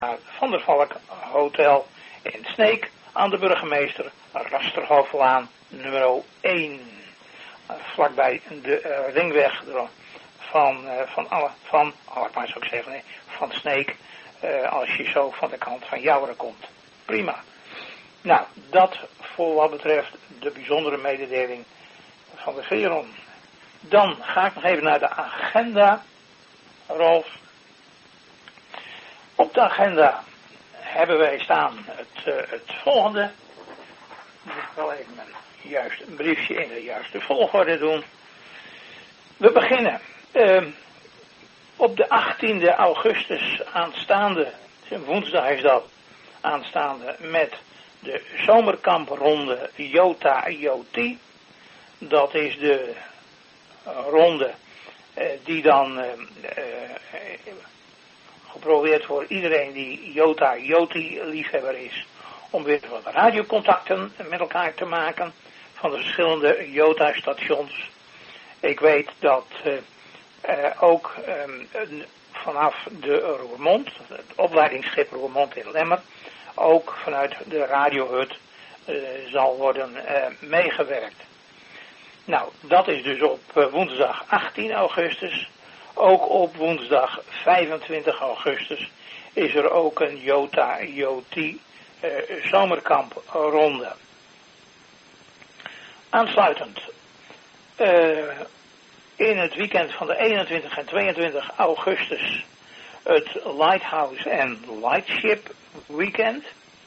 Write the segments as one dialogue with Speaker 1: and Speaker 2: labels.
Speaker 1: Van der Valk Hotel in Sneek aan de burgemeester Rasterhoofdlaan nummer 1. Vlakbij de ringweg van Sneek, als je zo van de kant van Jouweren komt. Prima. Nou, dat voor wat betreft de bijzondere mededeling van de Geron. Dan ga ik nog even naar de agenda, Rolf. Op de agenda hebben wij staan het volgende. Moet ik wel even een briefje in de juiste volgorde doen. We beginnen op de 18e augustus aanstaande, woensdag is dat, aanstaande met de zomerkampronde Jota-Joti. Dat is de ronde die dan geprobeerd voor iedereen die Jota-Joti liefhebber is, om weer wat radiocontacten met elkaar te maken van de verschillende Jota-stations. Ik weet dat ook vanaf de Roermond, het opleidingsschip Roermond in Lemmer, ook vanuit de radiohut zal worden meegewerkt. Nou, dat is dus op woensdag 18 augustus. Ook op woensdag 25 augustus is er ook een Jota-Joti zomerkampronde. Aansluitend in het weekend van de 21 en 22 augustus het Lighthouse and Lightship weekend.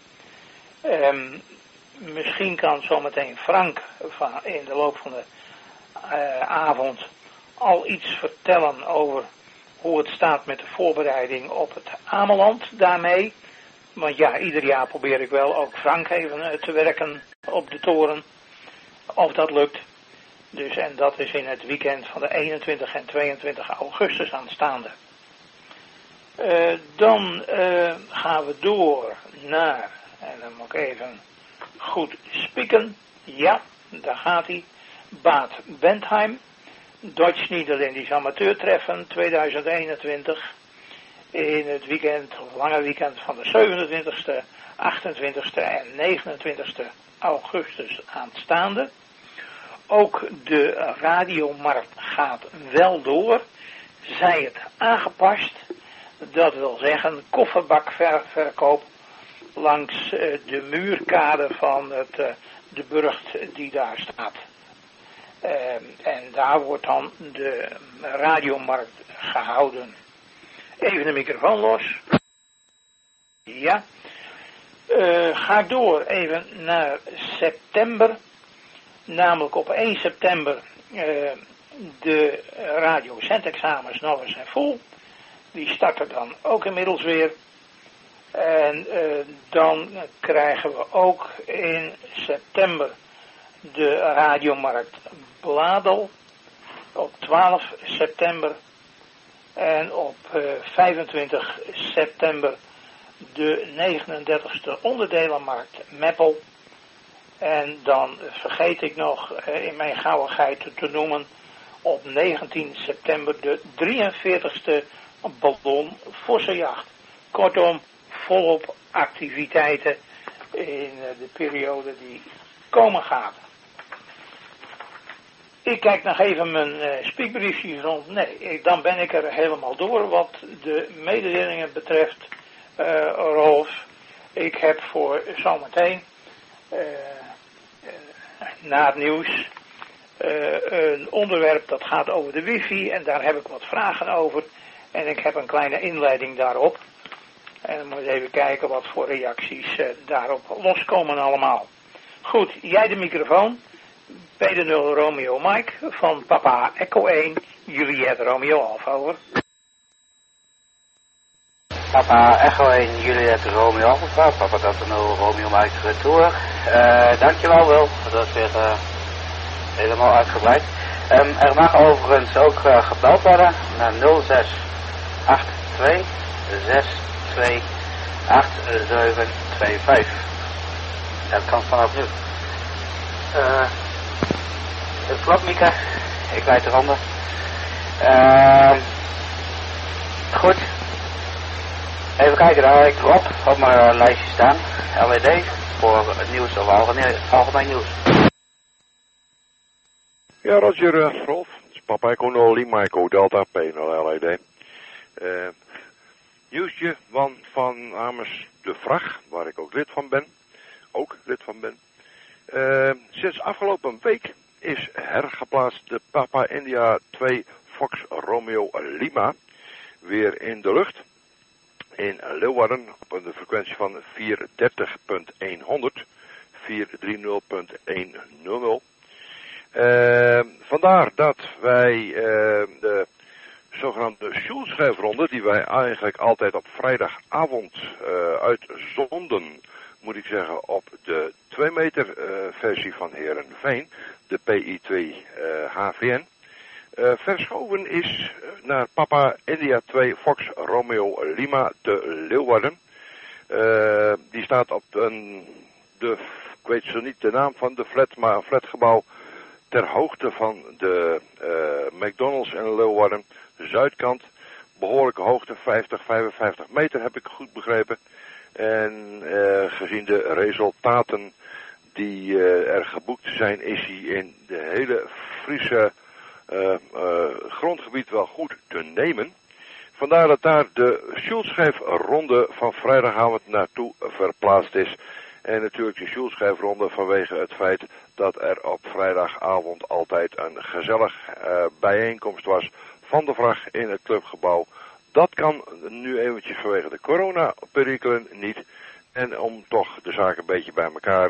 Speaker 1: Misschien kan zometeen Frank in de loop van de avond al iets vertellen over hoe het staat met de voorbereiding op het Ameland daarmee. Want ja, ieder jaar probeer ik wel ook Frank even te werken op de toren. Of dat lukt. Dus, en dat is in het weekend van de 21 en 22 augustus aanstaande. Dan gaan we door naar, en dan moet ik even goed spieken. Ja, daar gaat hij. Bad Bentheim. Duits-Nederlandisch amateurtreffen 2021. In het weekend, lange weekend van de 27e, 28e en 29e augustus aanstaande. Ook de radiomarkt gaat wel door. Zij het aangepast. Dat wil zeggen kofferbakverkoop langs de muurkade van de burcht die daar staat. En daar wordt dan de radiomarkt gehouden. Even de microfoon los. Ja. Ga ik door even naar september. Namelijk op 1 september de radiocentexamens nog eens en vol. Die starten dan ook inmiddels weer. En dan krijgen we ook in september de radiomarkt Bladel op 12 september. En op 25 september de 39e onderdelenmarkt Meppel. En dan vergeet ik nog in mijn gauwigheid te noemen op 19 september de 43e Ballon Vossenjacht. Kortom, volop activiteiten in de periode die komen gaat. Ik kijk nog even mijn spiekbriefjes rond. Nee, dan ben ik er helemaal door wat de mededelingen betreft, Rolf. Ik heb voor zometeen na het nieuws een onderwerp dat gaat over de wifi en daar heb ik wat vragen over. En ik heb een kleine inleiding daarop. En dan moet je even kijken wat voor reacties daarop loskomen allemaal. Goed, jij de microfoon. Peter 0 Romeo Mike van Papa Echo 1, Juliet Romeo Alfa, over.
Speaker 2: Papa Echo 1, Juliet Romeo Alfa, Papa Delta 0 Romeo Mike retour. Dankjewel Wil, dat is weer helemaal uitgebreid. Er mag overigens ook gebeld worden naar 0682 62 8725. Dat kan vanaf nu. Het klopt, Mieke. Ik leid eronder. Goed. Even kijken, daar heb ik Rob op mijn lijstje staan. LED voor het nieuws of algemeen nieuws.
Speaker 3: Ja, Roger, Rolf. Het is Papa Echo 0, Lima Echo Delta P 0 LED. Nieuwsje van namens de Vrag, waar ik ook lid van ben. Sinds afgelopen week is hergeplaatst de Papa India 2 Fox Romeo Lima weer in de lucht. In Leeuwarden op een frequentie van 430.100, 430.100. Vandaar dat wij de zogenaamde Schulschijfronde, die wij eigenlijk altijd op vrijdagavond uitzonden, moet ik zeggen, op de 2 meter versie van Heerenveen, de PI2 HVN, verschoven is naar Papa India 2 Fox Romeo Lima te Leeuwarden. Die staat op ik weet zo niet de naam van de flat, maar een flatgebouw ter hoogte van de McDonald's in Leeuwarden, de zuidkant. Behoorlijke hoogte, 55 meter heb ik goed begrepen. En gezien de resultaten die er geboekt zijn, is hij in de hele Friese grondgebied wel goed te nemen. Vandaar dat daar de Schulschijfronde van vrijdagavond naartoe verplaatst is. En natuurlijk de Schulschijfronde vanwege het feit dat er op vrijdagavond altijd een gezellig bijeenkomst was van de Vrag in het clubgebouw. Dat kan nu eventjes vanwege de coronaperikelen niet. En om toch de zaak een beetje bij elkaar,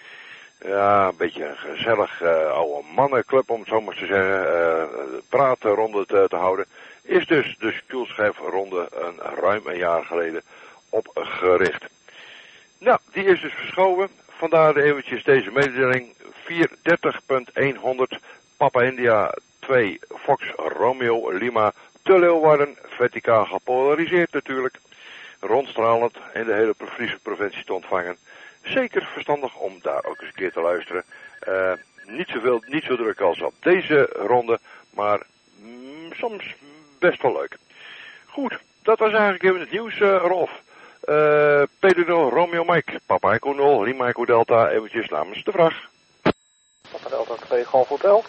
Speaker 3: een beetje een gezellig oude mannenclub, om het zo maar te zeggen, pratenronde te houden, is dus de Schulschijfronde ruim een jaar geleden opgericht. Nou, die is dus verschoven. Vandaar eventjes deze mededeling. 430.100 Papa India 2 Fox Romeo Lima te Leeuwarden. Verticaal gepolariseerd natuurlijk. Rondstralend in de hele Friese provincie te ontvangen. Zeker verstandig om daar ook eens een keer te luisteren. Niet zo druk als op deze ronde, maar soms best wel leuk. Goed, dat was eigenlijk even het nieuws, Rolf. Pedro Romeo Mike, Papa Echo 0, Lima Echo Delta, eventjes namens de Vrag.
Speaker 4: Papa Delta 2 Golf Hotel.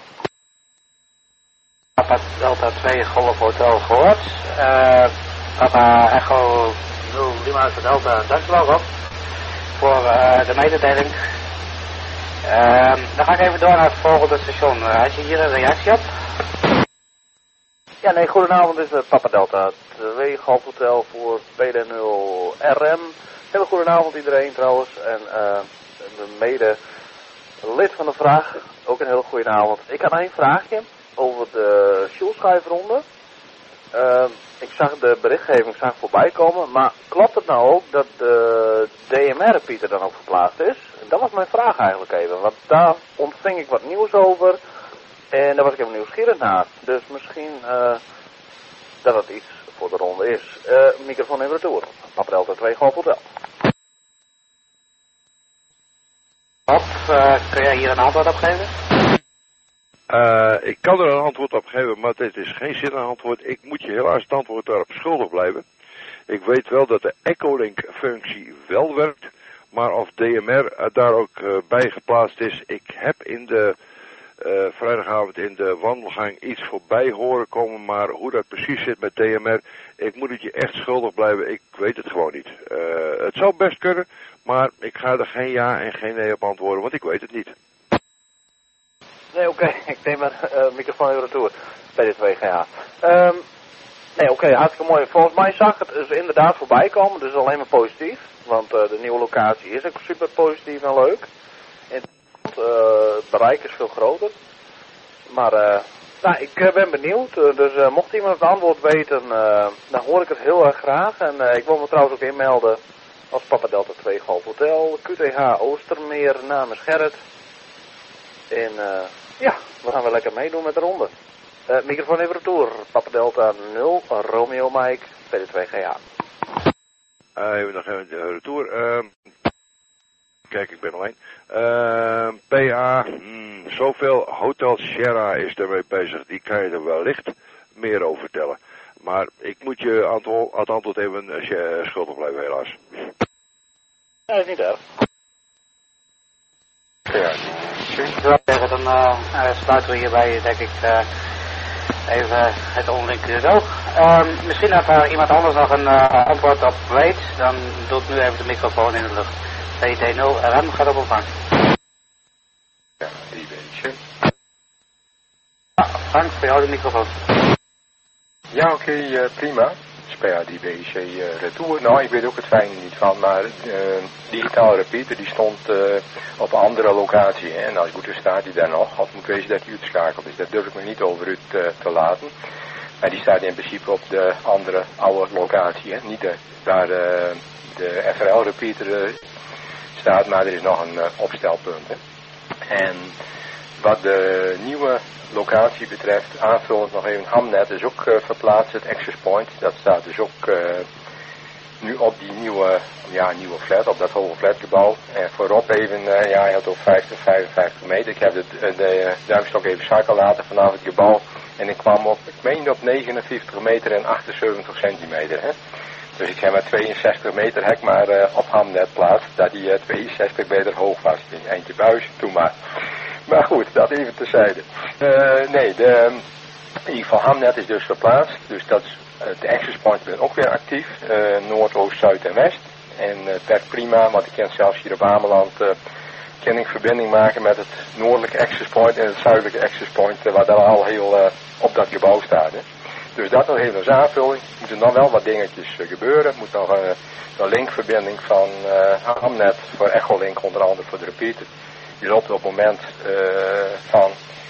Speaker 2: Papa Delta 2 Golf Hotel gehoord. Papa Echo 0, Lima Echo Delta, dankjewel Rob voor de mededeling. Dan ga ik even door naar het volgende station. Had je hier een reactie op?
Speaker 4: Ja, nee, goedenavond, dit is Papa Delta 2 Golf Hotel voor PD0 RM. Hele goedenavond iedereen trouwens. En de mede lid van de Vraag, ook een hele goede avond. Ik had één vraagje over de Schulschijfronde. Ik zag de berichtgeving voorbij komen, maar klopt het nou ook dat de DMR-repeater er dan ook verplaatst is? Dat was mijn vraag eigenlijk even, want daar ontving ik wat nieuws over en daar was ik even nieuwsgierig naar. Dus misschien dat het iets voor de ronde is. Microfoon in retour. Papa Delta 2 Golf Hotel.
Speaker 2: Rob, kun jij hier een antwoord op geven?
Speaker 3: Ik kan er een antwoord op geven, maar dit is geen zinnig antwoord. Ik moet je helaas het antwoord daarop schuldig blijven. Ik weet wel dat de Echolink-functie wel werkt, maar of DMR daar ook bij geplaatst is. Ik heb in de vrijdagavond in de wandelgang iets voorbij horen komen, maar hoe dat precies zit met DMR, ik moet het je echt schuldig blijven. Ik weet het gewoon niet. Het zou best kunnen, maar ik ga er geen ja en geen nee op antwoorden, want ik weet het niet.
Speaker 4: Nee, oké. Ik neem mijn microfoon in retour bij dit 2GH. Nee, oké, hartstikke mooi. Volgens mij zag het dus inderdaad voorbij komen, dus alleen maar positief. Want de nieuwe locatie is ook super positief en leuk. En het bereik is veel groter. Maar nou, ik ben benieuwd, dus mocht iemand het antwoord weten, dan hoor ik het heel erg graag. En ik wil me trouwens ook inmelden als Papa Delta 2 Golf Hotel, QTH Oostermeer namens Gerrit. En ja, we gaan weer lekker meedoen met de ronde. Microfoon even retour. Papa Delta 0, Romeo Mike, PD2GH.
Speaker 3: Even nog even de retour. Kijk, ik ben alleen. PA, zoveel Hotel Sierra is ermee bezig. Die kan je er wellicht meer over vertellen. Maar ik moet je het antwoord even schuldig blijven, helaas.
Speaker 4: Nee, dat is niet erg.
Speaker 2: Ja, dan sluiten we hierbij, denk ik, even het onlinkende dialoog. Misschien dat iemand anders nog een antwoord op weet, dan doet nu even de microfoon in de lucht. VT0 RM gaat op opvang.
Speaker 5: Ja, die beetje.
Speaker 2: Frank, voor jou de microfoon.
Speaker 5: Ja, oké, prima. Spera die BC retour. Nou, ik weet ook het fijne niet van, maar digitale repeater die stond op een andere locatie. Hè? En als goed is staat die daar nog, of moet wezen dat hij uitschakeld is. Dat durf ik me niet over u te laten. Maar die staat in principe op de andere oude locatie. Hè? Niet waar de FRL repeater staat, maar er is nog een opstelpunt. Hè? En wat de nieuwe locatie betreft, aanvullend nog even, Hamnet is ook verplaatst, het access point. Dat staat dus ook nu op die nieuwe flat, op dat hoge flatgebouw. En voorop even, hij had ook 50, 55 meter. Ik heb de duimstok even zakken laten vanaf het gebouw. En ik kwam op, ik meende op 59 meter en 78 centimeter. Hè. Dus ik heb maar 62 meter hek maar op Hamnet plaats, dat die 62 meter hoog was. In eentje buis, toen maar. Maar goed, dat even terzijde. In ieder geval Hamnet is dus verplaatst. Dus dat is, de access point ben ook weer actief. Noord, Oost, Zuid en West. En het werkt prima, want ik ken zelfs hier op Ameland kan ik verbinding maken met het noordelijke access point en het zuidelijke access point, waar daar al heel op dat gebouw staat. Hè. Dus dat nog even als aanvulling. Er moeten nog wel wat dingetjes gebeuren. Er moet nog een linkverbinding van Hamnet voor Echolink, onder andere voor de repeater. Die loopt op het moment van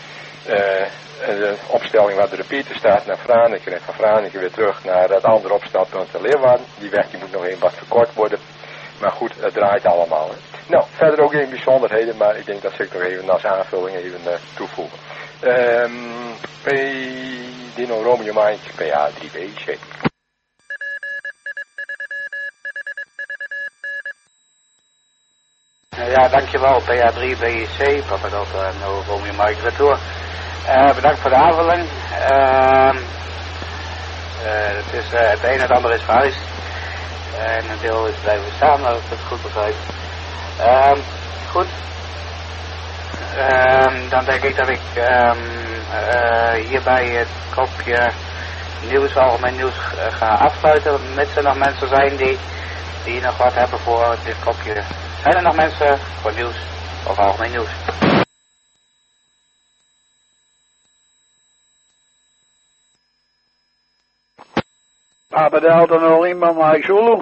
Speaker 5: de opstelling waar de repeater staat naar Franeker en van Franeker weer terug naar het andere opstelpunt in Leeuwarden. Die weg die moet nog even wat verkort worden. Maar goed, het draait allemaal. Hè. Nou, verder ook geen bijzonderheden, maar ik denk dat ik nog even als aanvulling even toevoegen. P. Dino Romeo Mike PA3BC.
Speaker 2: Ja, dankjewel PA3BC, Papa Delta Romeo Mike Retour. Bedankt voor de aanvulling. Het een en het ander is verhuisd. En een deel is blijven staan, als ik het goed begrijp. Goed. Dan denk ik dat ik hierbij het kopje nieuws, algemeen nieuws ga afsluiten. Mits er nog mensen zijn die nog wat hebben voor dit kopje. Zijn er nog mensen voor nieuws of algemeen nieuws?
Speaker 1: Papa Delta 0 iemand Mike Zulu.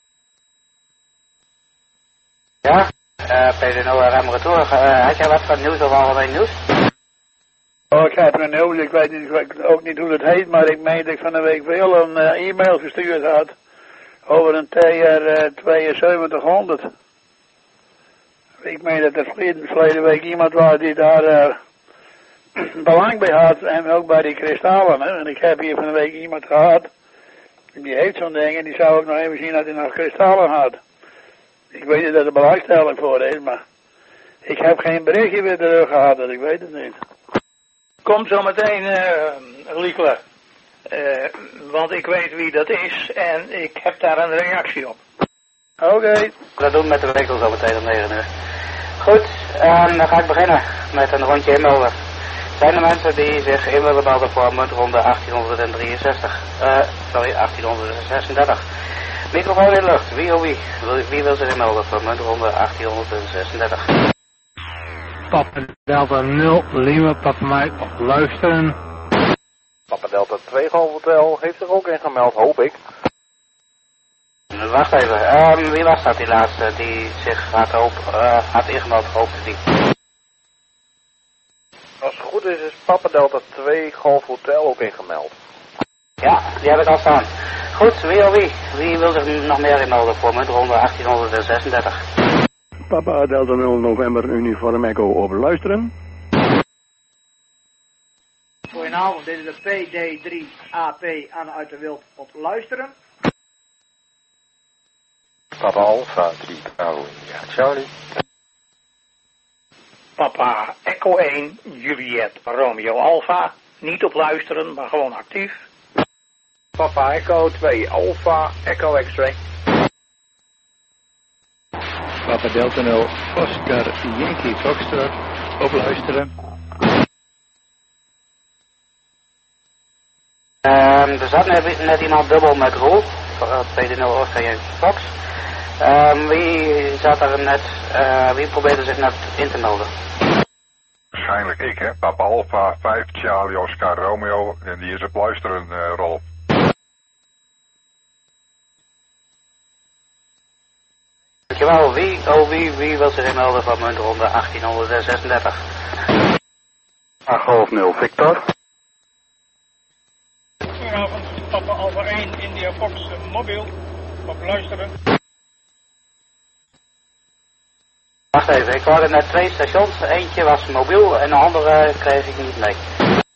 Speaker 2: Ja, PD0 RM Retour. Had jij wat van nieuws of algemeen nieuws?
Speaker 1: Oh, ik heb een nieuws, ik weet ook niet hoe het heet, maar ik meen dat ik van de week veel een e-mail gestuurd had over een TR 7200. Ik meen dat er verleden week iemand was die daar belang bij had en ook bij die kristallen. Hè? En ik heb hier van de week iemand gehad, die heeft zo'n ding en die zou ook nog even zien dat hij nog kristallen had. Ik weet niet dat er belangstelling voor is, maar ik heb geen berichtje weer terug gehad, dus ik weet het niet. Kom zo meteen, Liekle. Want ik weet wie dat is en ik heb daar een reactie op. Oké.
Speaker 2: Dat doen we met de winkel zo meteen om 9 uur. Goed, dan ga ik beginnen met een rondje inmelden. Zijn er mensen die zich in willen melden voor muntronde 1836? Microfoon in de lucht. Wie wil zich inmelden voor muntronde 1836?
Speaker 6: Papa Delta 0, Lima, Papa Mike, luisteren.
Speaker 4: Papa Delta 2 Golf Hotel heeft zich ook ingemeld, hoop ik.
Speaker 2: Wacht even, wie was dat die laatste die zich had ingemeld, hoopte die?
Speaker 4: Als het goed is Papa Delta 2 Golf Hotel ook ingemeld.
Speaker 2: Ja, die heb ik al staan. Goed, wie? Wie wil zich nu nog meer inmelden voor muntronde 1836?
Speaker 7: Papa Delta 0 November Uniform Echo op luisteren.
Speaker 8: Goedenavond, dit is de PD3AP aan uit de Wild op luisteren.
Speaker 5: Papa Alpha 3 Bravo India Charlie.
Speaker 1: Papa Echo 1 Juliet Romeo Alpha. Niet op luisteren, maar gewoon actief.
Speaker 4: Papa Echo 2 Alpha Echo X-ray.
Speaker 6: Papa Delta 0 Oscar Yankee Foxtrot op luisteren.
Speaker 2: Er zat net iemand dubbel met Roel, PD0 Oscar Yankee Fox. Wie zat er net, wie probeerde zich net in te melden?
Speaker 9: Waarschijnlijk ik, hè. Papa Alpha 5 Charlie Oscar Romeo. En die is op luisteren, Rolf.
Speaker 2: Dankjewel. Wie wil zich inmelden van muntronde 1836?
Speaker 7: Golf 0 Victor.
Speaker 1: Goedenavond, Papa Alpha 1 India Fox mobiel. Op luisteren.
Speaker 2: Wacht even, ik hoorde net 2 stations. Eentje was mobiel en de andere kreeg ik niet mee.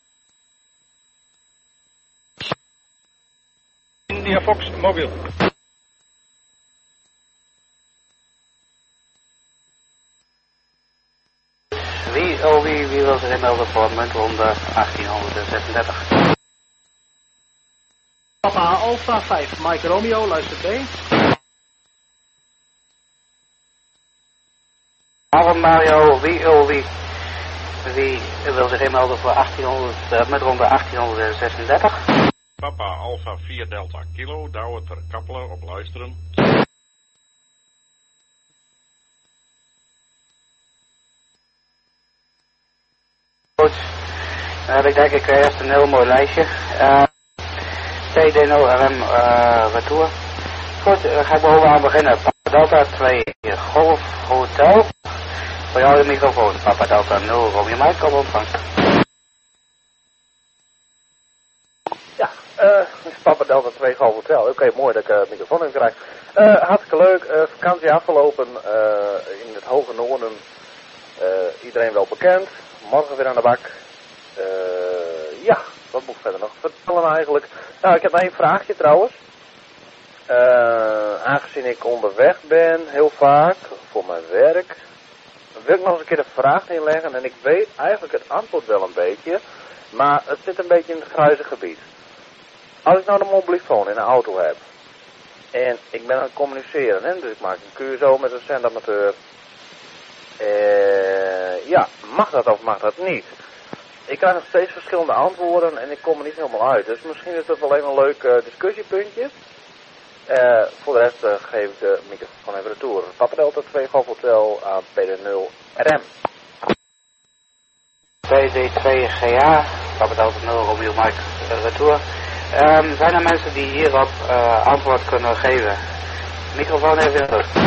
Speaker 1: India Fox mobiel.
Speaker 2: Wie wil zich inmelden voor muntronde 1836?
Speaker 8: Papa Alpha 5 Mike Romeo, luister B.
Speaker 2: Avond Mario, wie wil zich inmelden voor muntronde 1836?
Speaker 10: Papa Alpha 4 Delta Kilo, Douwe ter Kappelen op luisteren.
Speaker 2: Goed, dan heb ik denk ik eerst een heel mooi lijstje. TD0RM retour. Goed, dan ga ik bovenaan beginnen. Papa Delta 2 Golf Hotel. Voor jou de microfoon. Papa Delta 0 Romeo Mike op ontvangst.
Speaker 4: Ja, Papa Delta 2 Golf Hotel. Oké, mooi dat ik de microfoon even krijg. Hartstikke leuk. Vakantie afgelopen in het hoge noorden. Iedereen wel bekend. Morgen weer aan de bak. Ja, wat moet ik verder nog vertellen eigenlijk? Nou, ik heb één vraagje trouwens. Aangezien ik onderweg ben, heel vaak, voor mijn werk, wil ik nog eens een keer een vraag inleggen. En ik weet eigenlijk het antwoord wel een beetje, maar het zit een beetje in het grijze gebied. Als ik nou een mobielefoon in een auto heb, en ik ben aan het communiceren, hè, dus ik maak een QSO met een zendamateur. Ja, mag dat of mag dat niet? Ik krijg nog steeds verschillende antwoorden en ik kom er niet helemaal uit. Dus misschien is dat wel even een leuk discussiepuntje. Voor de rest geef ik de microfoon even retour. Papa Delta 2 Golf Hotel aan PD0 RM.
Speaker 2: PD2GA, Papa Delta 0 Romeo Mike retour. Zijn er mensen die hierop antwoord kunnen geven? Microfoon even in de rug.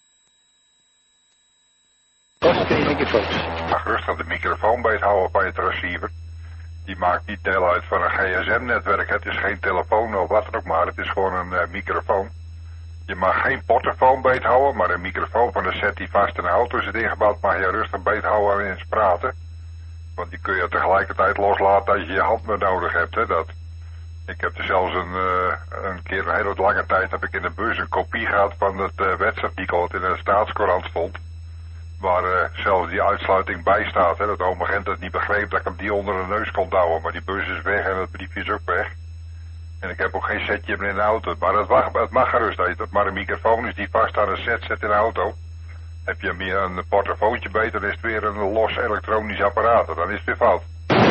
Speaker 9: Mag rustig de microfoon bij het houden bij het receiver. Die maakt niet deel uit van een gsm-netwerk. Het is geen telefoon of wat dan ook maar. Het is gewoon een microfoon. Je mag geen portofoon beet houden, maar een microfoon van de set die vast in de auto zit ingebouwd mag je rustig beet houden en eens praten. Want die kun je tegelijkertijd loslaten als je je hand meer nodig hebt. Hè, dat. Ik heb er zelfs een keer een hele lange tijd heb ik in de bus een kopie gehad van het wetsartikel dat in de Staatscourant stond. Waar zelfs die uitsluiting bij staat. Hè, dat de oom agent het niet begreep dat ik hem die onder de neus kon douwen. Maar die bus is weg en het briefje is ook weg. En ik heb ook geen setje meer in de auto. Maar het mag gerust eten. Maar een microfoon is die vast aan een set zit in de auto. Heb je meer een portofoontje beter, dan is het weer een los elektronisch apparaat. Dan is het weer fout.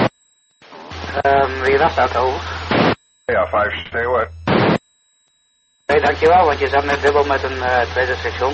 Speaker 2: Wie was dat over?
Speaker 9: Ja, 5 Steeuwen.
Speaker 2: Nee, dankjewel, want je zat net dubbel met een tweede station.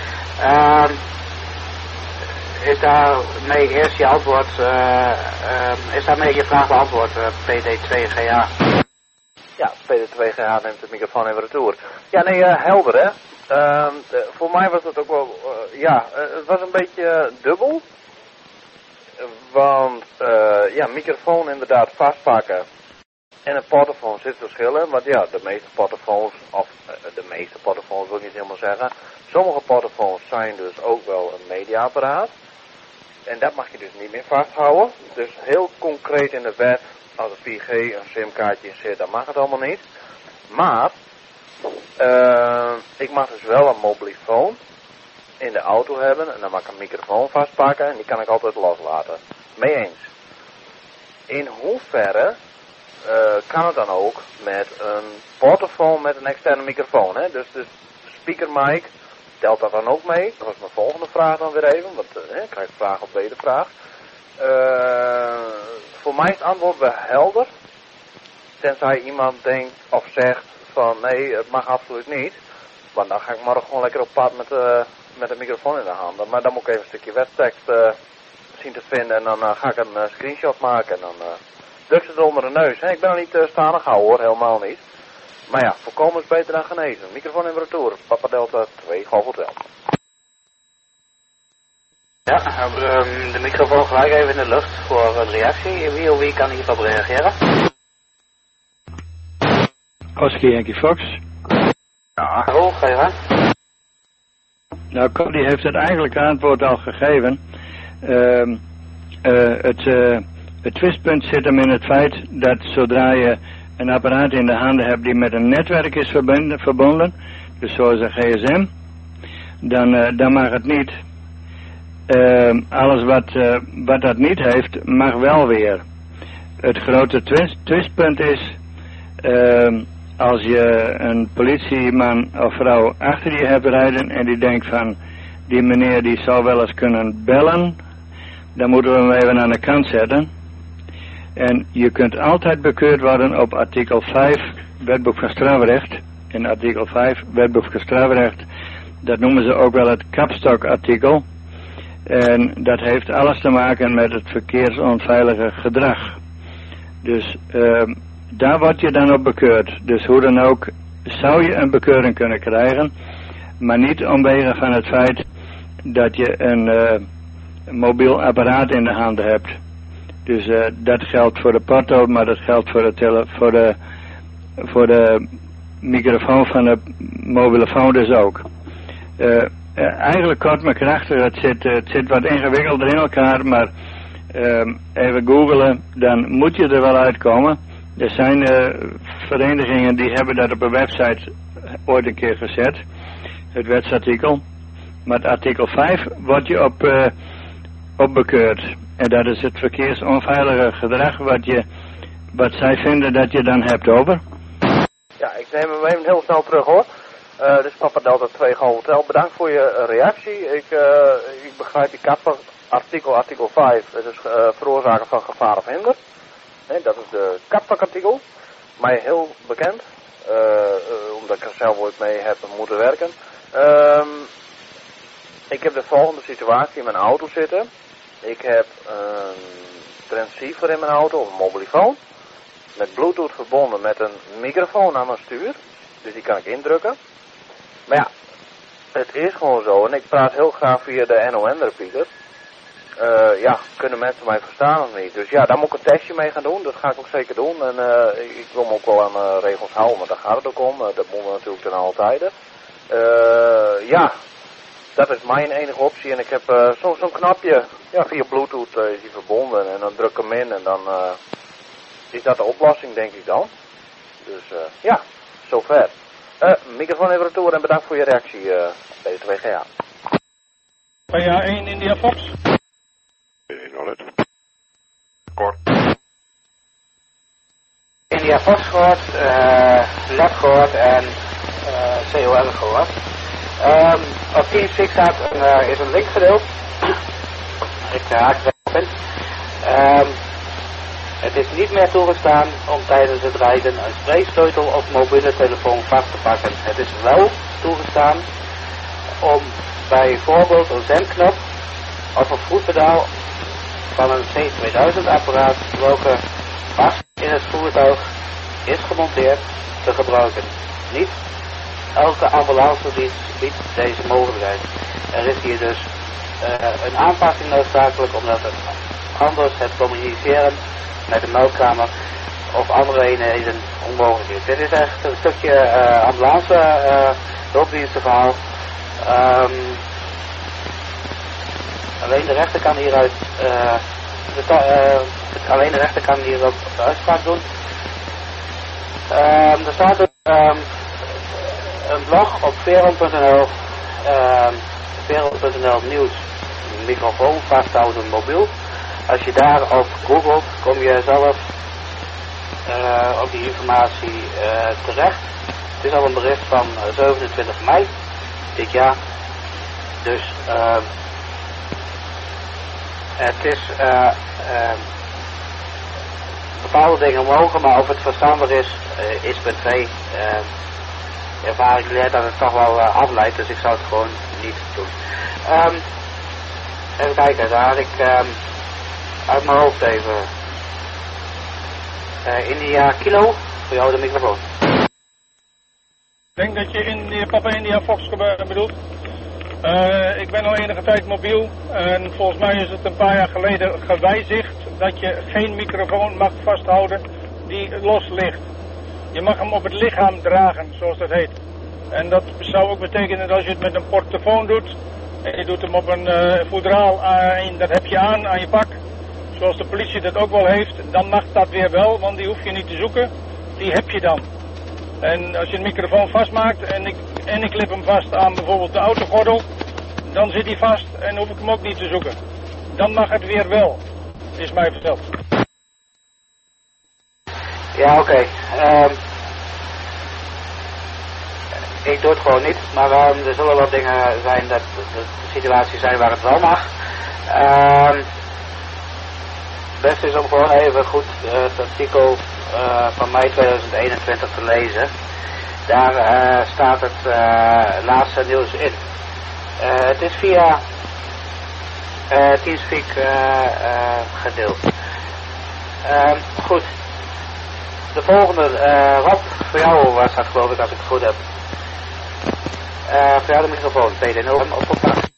Speaker 2: Is daarmee eerst je antwoord, is daarmee je vraag beantwoord, PD2GA?
Speaker 4: Ja, PD2GA neemt de microfoon even retour. Ja, nee, helder hè. Voor mij was het ook wel, het was een beetje dubbel. Want, microfoon inderdaad vastpakken en een portofoon zit verschillen. Want ja, de meeste portofoons wil ik niet helemaal zeggen. Sommige portofoons zijn dus ook wel een mediaapparaat. En dat mag je dus niet meer vasthouden. Dus heel concreet in de wet, als een 4G een simkaartje in zit, dan mag het allemaal niet. Maar, ik mag dus wel een mobielefoon in de auto hebben. En dan mag ik een microfoon vastpakken en die kan ik altijd loslaten. Mee eens. In hoeverre kan het dan ook met een portofoon met een externe microfoon. Hè? Dus de speaker mic, telt dat dan ook mee? Dat was mijn volgende vraag dan weer even, want ik krijg vraag op wedervraag. Voor mij is het antwoord wel helder. Tenzij iemand denkt of zegt van nee, het mag absoluut niet. Want dan ga ik morgen gewoon lekker op pad met een microfoon in de handen. Maar dan moet ik even een stukje webtekst zien te vinden en dan ga ik een screenshot maken en dan druk ze het onder de neus. Hè? Ik ben er niet stanig houden hoor, helemaal niet. Maar ja, voorkomen is beter dan genezen. Microfoon in retour, Papa Delta 2, Golf Hotel.
Speaker 2: Ja, de microfoon gelijk even in de lucht voor een reactie. Wie kan hierop reageren?
Speaker 6: Oscar Yankee Fox.
Speaker 2: Ja. Hallo, ga je gang.
Speaker 6: Nou, Cody heeft het eigenlijk antwoord al gegeven. Het twistpunt zit hem in het feit dat zodra je een apparaat in de handen hebt die met een netwerk is verbonden, dus zoals een gsm, dan mag het niet. Alles wat dat niet heeft, mag wel weer. Het grote twistpunt is, als je een politieman of vrouw achter je hebt rijden en die denkt van, die meneer die zou wel eens kunnen bellen, dan moeten we hem even aan de kant zetten. En je kunt altijd bekeurd worden op artikel 5 Wetboek van Strafrecht. In artikel 5 Wetboek van Strafrecht, dat noemen ze ook wel het kapstokartikel. En dat heeft alles te maken met het verkeersonveilige gedrag. Dus daar word je dan op bekeurd. Dus hoe dan ook zou je een bekeuring kunnen krijgen, maar niet omwege van het feit dat je een mobiel apparaat in de handen hebt. Dus dat geldt voor de porto, maar dat geldt voor de microfoon van de mobiele phone dus ook. Eigenlijk kort maar krachtig, het zit wat ingewikkelder in elkaar, maar even googlen, dan moet je er wel uitkomen. Er zijn verenigingen die hebben dat op een website ooit een keer gezet, het wetsartikel. Maar het artikel 5 wordt je op bekeurd. En dat is het verkeersonveilige gedrag wat zij vinden dat je dan hebt over.
Speaker 4: Ja, ik neem hem even heel snel terug hoor. Dit is Papa Delta 2 Golf Hotel. Bedankt voor je reactie. Ik begrijp die artikel 5. Dat is veroorzaken van gevaar of hinder. Nee, dat is de kapstakartikel. Mij heel bekend. Omdat ik er zelf ooit mee heb moeten werken. Ik heb de volgende situatie in mijn auto zitten. Ik heb een transceiver in mijn auto, of een mobielefoon. Met Bluetooth verbonden met een microfoon aan mijn stuur. Dus die kan ik indrukken. Maar ja, het is gewoon zo. En ik praat heel graag via de NON-repeater. Ja, kunnen mensen mij verstaan of niet? Dus ja, daar moet ik een testje mee gaan doen. Dat ga ik ook zeker doen. En ik wil me ook wel aan mijn regels houden, maar daar gaat het ook om. Dat moeten we natuurlijk ten alle tijde. Ja, dat is mijn enige optie. En ik heb zo'n knopje. Ja, via Bluetooth is die verbonden. En dan druk ik hem in en dan is dat de oplossing, denk ik dan. Dus ja, zover. Microfoon even retour en bedankt voor je reactie, B2GA.
Speaker 11: Ja, 1 India Fox.
Speaker 9: Kort.
Speaker 2: India Fox gehoord, Lab gehoord en COL gehoord. Op TeamSpeak is een link gedeeld. Ik haak er even in. Het is niet meer toegestaan om tijdens het rijden een spreeksleutel of mobiele telefoon vast te pakken. Het is wel toegestaan om bijvoorbeeld een zendknop of een voetpedaal van een C2000 apparaat, welke vast in het voertuig is gemonteerd, te gebruiken. Niet elke ambulancedienst biedt deze mogelijkheid. Er is hier dus een aanpassing noodzakelijk, omdat het anders het communiceren met de meldkamer of andere eenheden onmogelijk is. Dit is echt een stukje ambulance hulpdienstenverhaal. Alleen de rechter kan hieruit alleen de rechter kan hierop de uitspraak doen. Er staat een blog op veron.nl veron.nl nieuws microfoon vasthouden mobiel. Als je daarop googelt, kom je zelf ook die informatie terecht. Het is al een bericht van 27 mei dit jaar. Dus het is bepaalde dingen mogen, maar of het verstandig is punt 2. Ervaring leert dat het toch wel afleidt, dus ik zou het gewoon niet doen. Even kijken, daar had ik uit mijn hoofd even India Kilo, voor jou de microfoon.
Speaker 11: Ik denk dat je Papa India Fox bedoelt. Ik ben al enige tijd mobiel en volgens mij is het een paar jaar geleden gewijzigd dat je geen microfoon mag vasthouden die los ligt. Je mag hem op het lichaam dragen, zoals dat heet. En dat zou ook betekenen dat als je het met een portofoon doet en je doet hem op een foudraal en dat heb je aan je pak, zoals de politie dat ook wel heeft, dan mag dat weer wel, want die hoef je niet te zoeken, die heb je dan. En als je een microfoon vastmaakt en ik klip hem vast aan bijvoorbeeld de autogordel, dan zit hij vast en hoef ik hem ook niet te zoeken. Dan mag het weer wel, is mij verteld.
Speaker 2: Ja, oké. Ik doe het gewoon niet, maar er zullen wel dingen zijn dat de situaties zijn waar het wel mag. Het beste is om gewoon even goed het artikel van mei 2021 te lezen. Daar staat het laatste nieuws in. Het is via Teamspeak gedeeld. Goed. De volgende, Rob, voor jou was dat geloof ik als ik het goed heb. Voor jou de microfoon, PD0 op contact.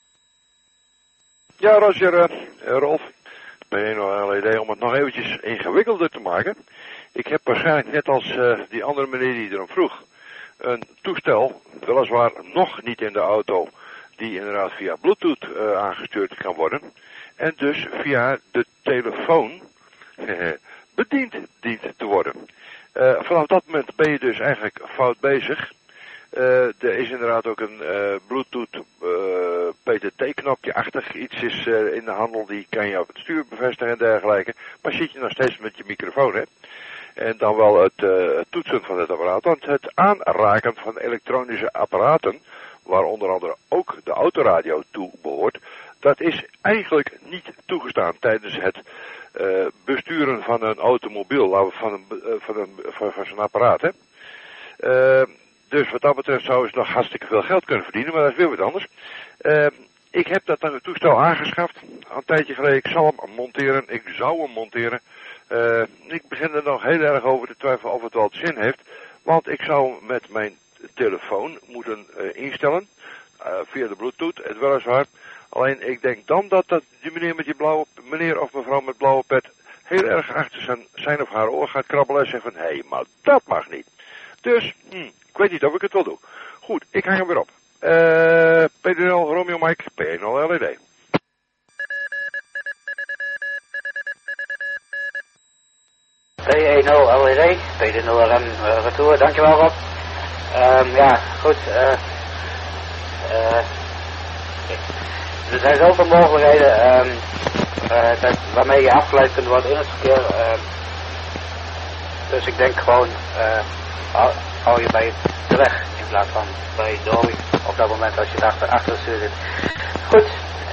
Speaker 3: Ja, Roger, Rolf. PD0 om het nog eventjes ingewikkelder te maken. Ik heb waarschijnlijk net als die andere meneer die erom vroeg, een toestel, weliswaar nog niet in de auto, die inderdaad via Bluetooth aangestuurd kan worden. En dus via de telefoon bediend dient te worden. Vanaf dat moment ben je dus eigenlijk fout bezig. Er is inderdaad ook een Bluetooth PTT-knopje-achtig iets is in de handel, die kan je op het stuur bevestigen en dergelijke. Maar zit je nog steeds met je microfoon, hè? En dan wel het toetsen van het apparaat, want het aanraken van elektronische apparaten, waar onder andere ook de autoradio toe behoort, dat is eigenlijk niet toegestaan tijdens het besturen van een automobiel, van zo'n apparaat, hè. Dus wat dat betreft zou ze nog hartstikke veel geld kunnen verdienen, maar dat is weer wat anders. Ik heb dat een toestel aangeschaft, een tijdje geleden. Ik zal hem monteren, ik zou hem monteren. Ik begin er nog heel erg over te twijfelen of het wel zin heeft, want ik zou hem met mijn telefoon moeten instellen, via de Bluetooth, het weliswaar. Alleen ik denk dan dat die meneer of mevrouw met blauwe pet heel erg achter zijn of haar oor gaat krabbelen en zegt van, hé, maar dat mag niet. Dus, ik weet niet of ik het wil doen. Goed, ik hang hem weer op. PD0 Romeo Mike, P1 LED.
Speaker 2: P1 LED, PD0 RM retour, dankjewel Rob. Ja, goed. Er zijn zoveel mogelijkheden waarmee je afgeleid kunt worden in het verkeer. Dus ik denk gewoon, hou je bij de weg in plaats van bij de hobby op dat moment als je achter het stuur zit. Goed,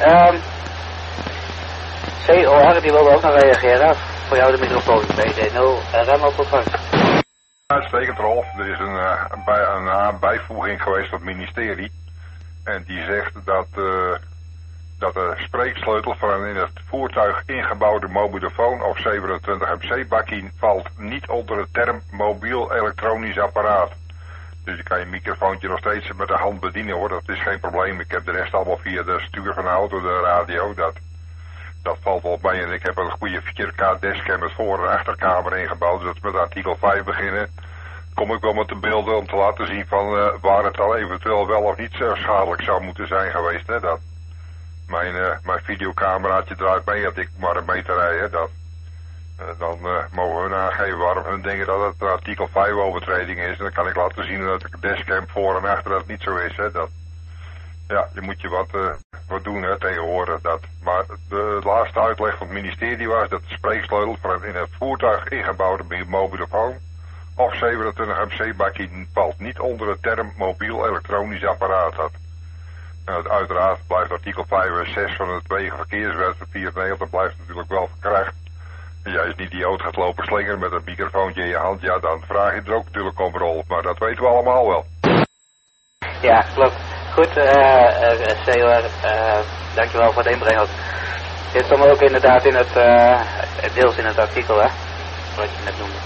Speaker 2: COR die wilde ook nog reageren. Voor jou de microfoon, PD0 RM op ontvangst.
Speaker 9: Uitstekend Rolf, er is een bijvoeging geweest van het ministerie. En die zegt dat de spreeksleutel van een in het voertuig ingebouwde mobielefoon of 27 MC-bakkie valt niet onder de term mobiel elektronisch apparaat. Dus je kan je microfoontje nog steeds met de hand bedienen hoor, dat is geen probleem. Ik heb de rest allemaal via de stuur van de auto, de radio, dat valt wel bij. En ik heb een goede 4K dashcam met voor- en achterkamer ingebouwd, dus met artikel 5 beginnen. Kom ik wel met de beelden om te laten zien van waar het al eventueel wel of niet zo schadelijk zou moeten zijn geweest. Hè? Dat mijn videocameraatje draait mee, dat ik maar een meter rijden. Dan mogen hun aangeven waarom hun denken dat het artikel 5 overtreding is. En dan kan ik laten zien dat de dashcam voor en achter dat niet zo is. Hè? Ja, je moet je wat doen hè, tegenwoordig. Maar de laatste uitleg van het ministerie was dat de spreeksleutel van in het voertuig ingebouwde mobielefoon of 27 MC-bakje valt niet onder de term mobiel elektronisch apparaat had. Nou, uiteraard blijft artikel 5 en 6 van het Wegenverkeerswet van 94 blijft natuurlijk wel verkrijgt. En jij is niet die gaat lopen slingeren met een microfoontje in je hand, ja dan vraag je er ook natuurlijk om rol, maar dat weten we allemaal wel.
Speaker 2: Ja, klopt. Goed, Ceo, dankjewel voor de inbreng ook. Dit stond ook inderdaad in het, deels in het artikel, hè, wat je net noemde.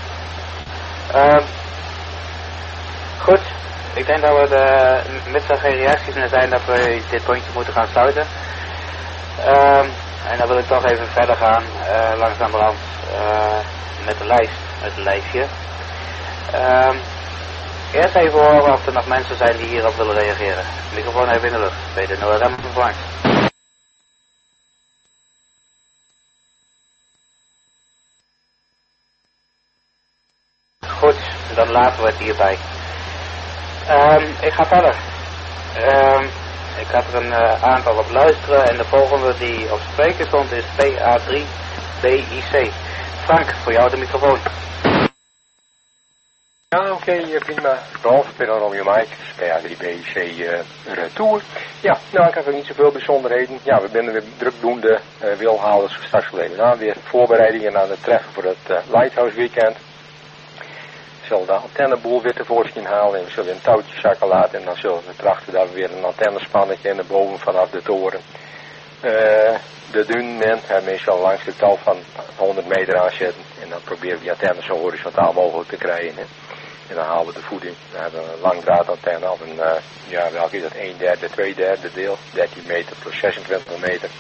Speaker 2: Goed, ik denk dat we, mits er geen reacties meer zijn, dat we dit puntje moeten gaan sluiten. En dan wil ik toch even verder gaan, langzamerhand, met de lijst, met het lijstje. Eerst even horen of er nog mensen zijn die hierop willen reageren. Microfoon even in de lucht, bij de NORM vervangt. Goed, dan laten we het hierbij. Ik ga verder. Ik had er een aantal op luisteren en de volgende die op spreken stond is PA3BIC. Frank, voor jou de microfoon.
Speaker 5: Ja, oké, prima. Rolf, Romeo Mike, PA3BIC retour. Ja, nou, ik heb er niet zoveel bijzonderheden. Ja, we zijn weer drukdoende wilhouders. Straks wel even aan. Weer voorbereidingen aan het treffen voor het Lighthouse Weekend. We zullen de antenneboel weer tevoorschijn halen en we zullen een touwtje zakken laten. En dan zullen we trachten dat we weer een antennespannetje naar boven vanaf de toren. De dunen en meestal langs de touw van 100 meter aanzetten. En dan proberen we die antennes zo horizontaal mogelijk te krijgen. Hè. En dan halen we de voeding. We hebben een langdraadantenne of een, ja, welke is dat, 1/3, 2/3 deel. 13 meter plus 26 meter.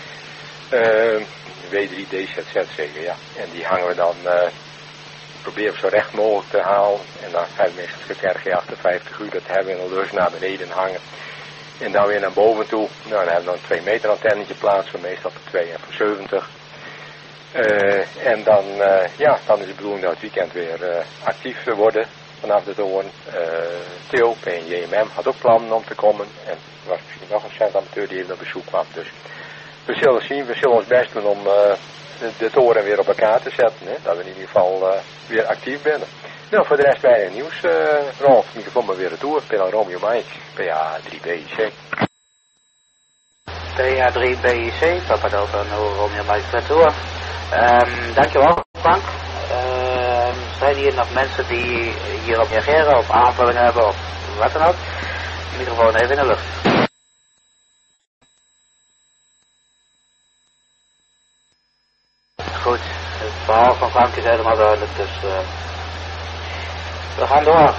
Speaker 5: W3DZZ zeker, ja. En die hangen we dan, proberen we zo recht mogelijk te halen. En dan hebben we meestal het RG 58 uur, dat hebben we in de lucht naar beneden hangen. En dan weer naar boven toe. Nou, dan hebben we dan een 2 meter antennetje plaatsen, meestal voor 2 en voor 70. En dan, ja, dan is de bedoeling dat het weekend weer actief worden vanaf de toren. Theo, PNJMM, had ook plannen om te komen. En er was misschien nog een centamateur die even op bezoek kwam. Dus we zullen zien, we zullen ons best doen om de toren weer op elkaar te zetten. Hè? Dat we in ieder geval weer actief zijn. Nou, voor de rest weinig nieuws. Rolf, microfoon maar weer retour. Penal Romeo Mike, PA3BIC.
Speaker 2: PA3BIC, Papa Delta Romeo Mike retour. Dankjewel, Frank. Zijn hier nog mensen die hierop reageren of aanvullingen hebben of wat dan ook? Microfoon even in de lucht. Goed, het verhaal van Frank is helemaal duidelijk, dus we gaan door.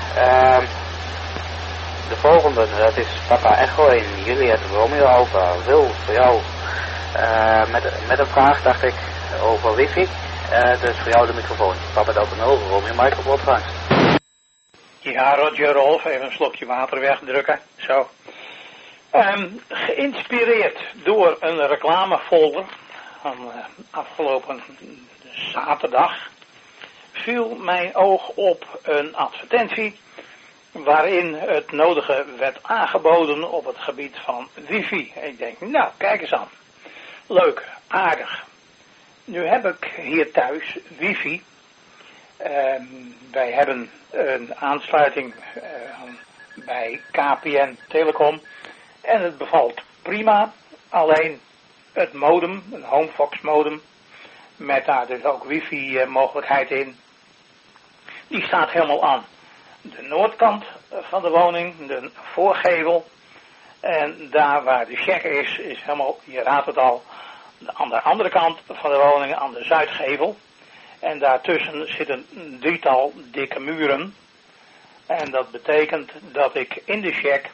Speaker 2: De volgende, dat is Papa Echo in Juliet Romeo over Wil voor jou. Met een vraag, dacht ik, over wifi. Dus voor jou de microfoon. Papa Delta Romeo Mike op ontvangst.
Speaker 1: Ja, Roger Rolf, even een slokje water wegdrukken. Zo. Geïnspireerd door een reclamefolder van afgelopen zaterdag viel mijn oog op een advertentie waarin het nodige werd aangeboden op het gebied van wifi. En ik denk, nou, kijk eens aan. Leuk, aardig. Nu heb ik hier thuis wifi. Wij hebben een aansluiting bij KPN Telecom en het bevalt prima. Alleen het modem, een Homefox modem, met daar dus ook wifi mogelijkheid in, die staat helemaal aan de noordkant van de woning, de voorgevel. En daar waar de check is helemaal, je raadt het al, aan de andere kant van de woning, aan de zuidgevel. En daartussen zitten een drietal dikke muren. En dat betekent dat ik in de check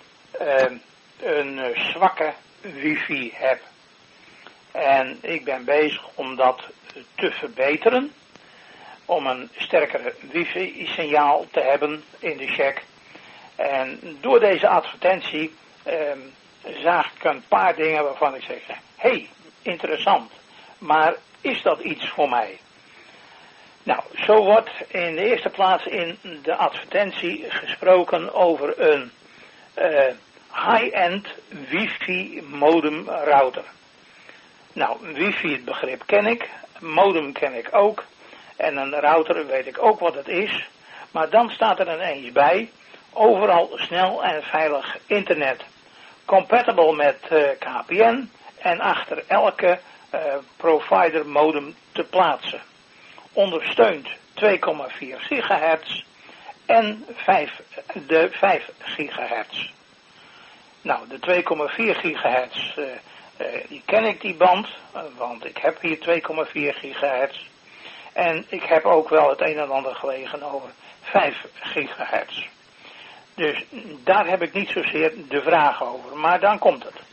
Speaker 1: een zwakke wifi heb. En ik ben bezig om dat te verbeteren. Om een sterkere wifi-signaal te hebben in de check. En door deze advertentie zag ik een paar dingen waarvan ik zeg, hey, interessant. Maar is dat iets voor mij? Nou, zo wordt in de eerste plaats in de advertentie gesproken over een high-end wifi modem router. Nou, wifi, het begrip ken ik, modem ken ik ook en een router weet ik ook wat het is. Maar dan staat er ineens bij, overal snel en veilig internet. Compatible met KPN en achter elke provider modem te plaatsen. Ondersteunt 2,4 gigahertz en de 5 gigahertz. Nou, de 2,4 gigahertz, die ken ik die band, want ik heb hier 2,4 gigahertz. En ik heb ook wel het een en ander gelezen over 5 gigahertz. Dus daar heb ik niet zozeer de vraag over, maar dan komt het.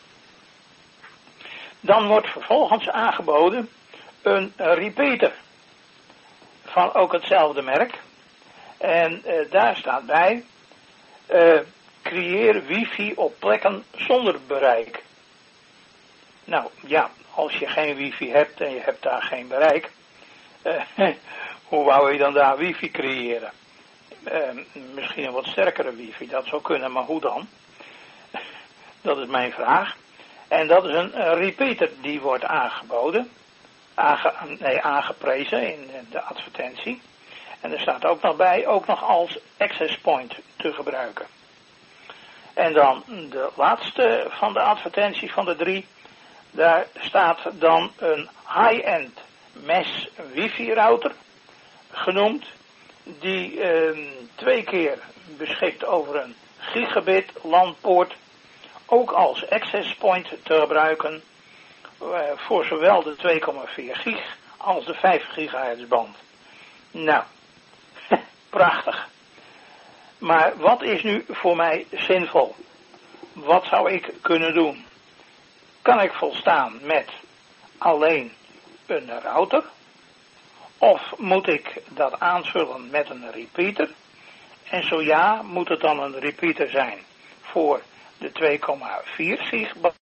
Speaker 1: Dan wordt vervolgens aangeboden een repeater van ook hetzelfde merk. En daar staat bij, creëer wifi op plekken zonder bereik. Nou ja, als je geen wifi hebt en je hebt daar geen bereik, hoe wou je dan daar wifi creëren? Misschien een wat sterkere wifi, dat zou kunnen, maar hoe dan? Dat is mijn vraag. En dat is een repeater die wordt aangeboden, aangeprezen in de advertentie. En er staat ook nog bij, ook nog als access point te gebruiken. En dan de laatste van de advertentie van de 3, daar staat dan een high-end mesh wifi router, genoemd, die 2 keer beschikt over een gigabit LAN-poort, ook als access point te gebruiken voor zowel de 2,4 gig als de 5 gigahertz band. Nou, prachtig. Maar wat is nu voor mij zinvol? Wat zou ik kunnen doen? Kan ik volstaan met alleen een router? Of moet ik dat aanvullen met een repeater? En zo ja, moet het dan een repeater zijn voor de 2,4 gig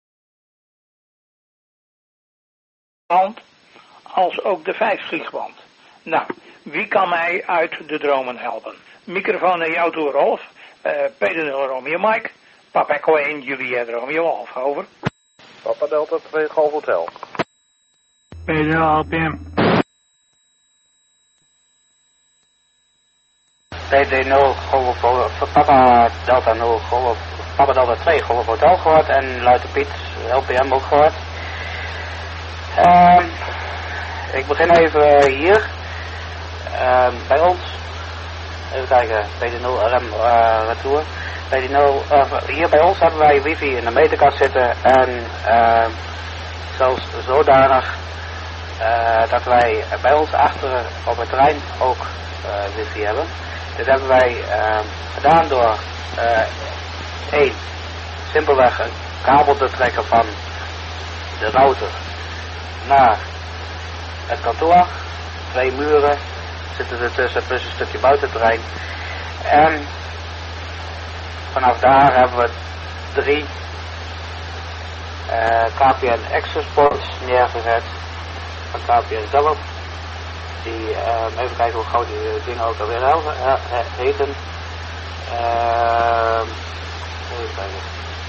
Speaker 1: band, als ook de 5 gig band. Nou, wie kan mij uit de dromen helpen? Microfoon naar jou toe, Rolf. Peter 0 Romeo Mike. Papa Echo 1 Juliet Romeo Wolf, over.
Speaker 4: Papa Delta 2 Golf Hotel.
Speaker 6: Peter 0 LPM.
Speaker 2: PD0 Golf, Papa Delta 0 Golf, Papa Delta 2 Golf Hotel gehoord en Luiten Piet LPM ook gehoord. Ik begin even hier. Bij ons, even kijken, PD0 RM retour. PD0, hier bij ons hebben wij wifi in de meterkast zitten en zelfs zodanig dat wij bij ons achter op het terrein ook wifi hebben. Dit hebben wij gedaan door simpelweg een kabel te trekken van de router naar het kantoor. 2 muren zitten ertussen, plus een stukje buitenterrein. En vanaf daar hebben we 3 KPN access points neergezet van KPN zelf. Die, even kijken hoe gauw die dingen ook alweer heten. Even kijken.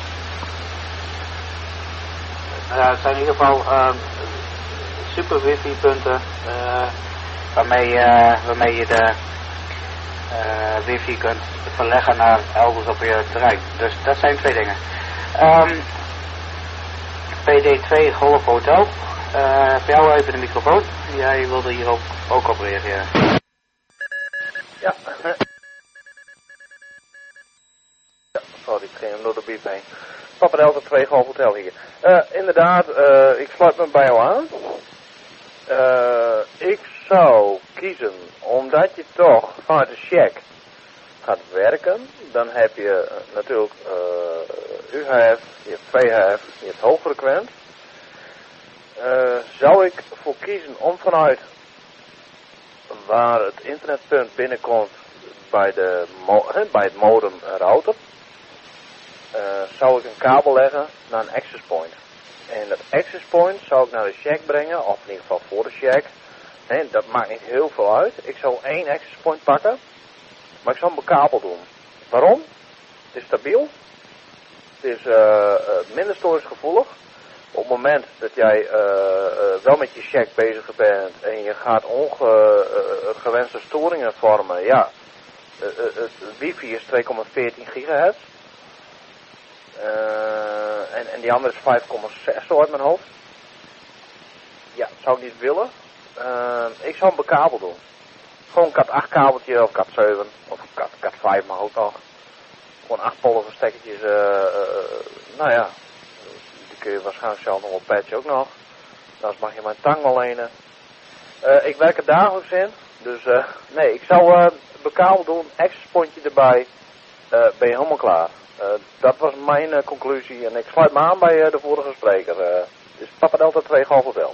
Speaker 2: Het zijn in ieder geval super wifi punten waarmee je de wifi kunt verleggen naar elders op je terrein. Dus dat zijn 2 dingen. PD2 Golf Hotel. Voor jou even de microfoon. Jij wilde hier ook op reageren.
Speaker 4: Ja. Sorry, ik ging hem door de biep heen. Papa Delta 2 Golf Hotel hier. Inderdaad, ik sluit me bij jou aan. Ik zou kiezen, omdat je toch vanuit de check gaat werken, dan heb je natuurlijk UHF, je hebt VHF, je hebt hoogfrequent. Zou ik voor kiezen om vanuit waar het internetpunt binnenkomt bij het modem router, zou ik een kabel leggen naar een access point. En dat access point zou ik naar de shack brengen, of in ieder geval voor de shack. Nee, dat maakt niet heel veel uit. Ik zou 1 access point pakken, maar ik zou hem bekabeld doen. Waarom? Het is stabiel. Het is minder storingsgevoelig. Op het moment dat jij wel met je check bezig bent en je gaat ongewenste storingen vormen, ja, het wifi is 2,14 gigahertz. En die andere is 5,6 zo uit mijn hoofd. Ja, zou ik niet willen. Ik zou een bekabel doen. Gewoon een Cat 8 kabeltje of Cat 7 of Cat 5 mag ook nog. Gewoon 8 pollen verstekkertjes, nou ja, die kun je waarschijnlijk zelf nog wel patchen ook nog. Dan mag je mijn tang wel lenen. Ik werk er dagelijks in, dus nee, ik zou bekabel doen, extra sponsje erbij, ben je helemaal klaar. Dat was mijn conclusie en ik sluit me aan bij de vorige spreker. Dus Papa Delta 2 Golf Hotel.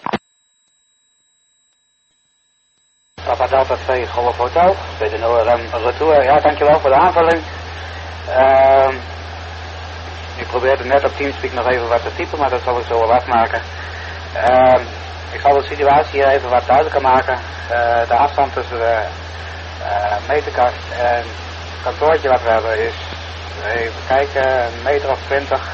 Speaker 2: Papa Delta 2 Golf Hotel, BD 0 retour. Ja, dankjewel voor de aanvulling. Ik probeerde net op Teamspeak nog even wat te typen, maar dat zal ik zo wel afmaken. Ik zal de situatie hier even wat duidelijker maken. De afstand tussen de meterkast en het kantoortje wat we hebben is, even kijken, een meter of 20.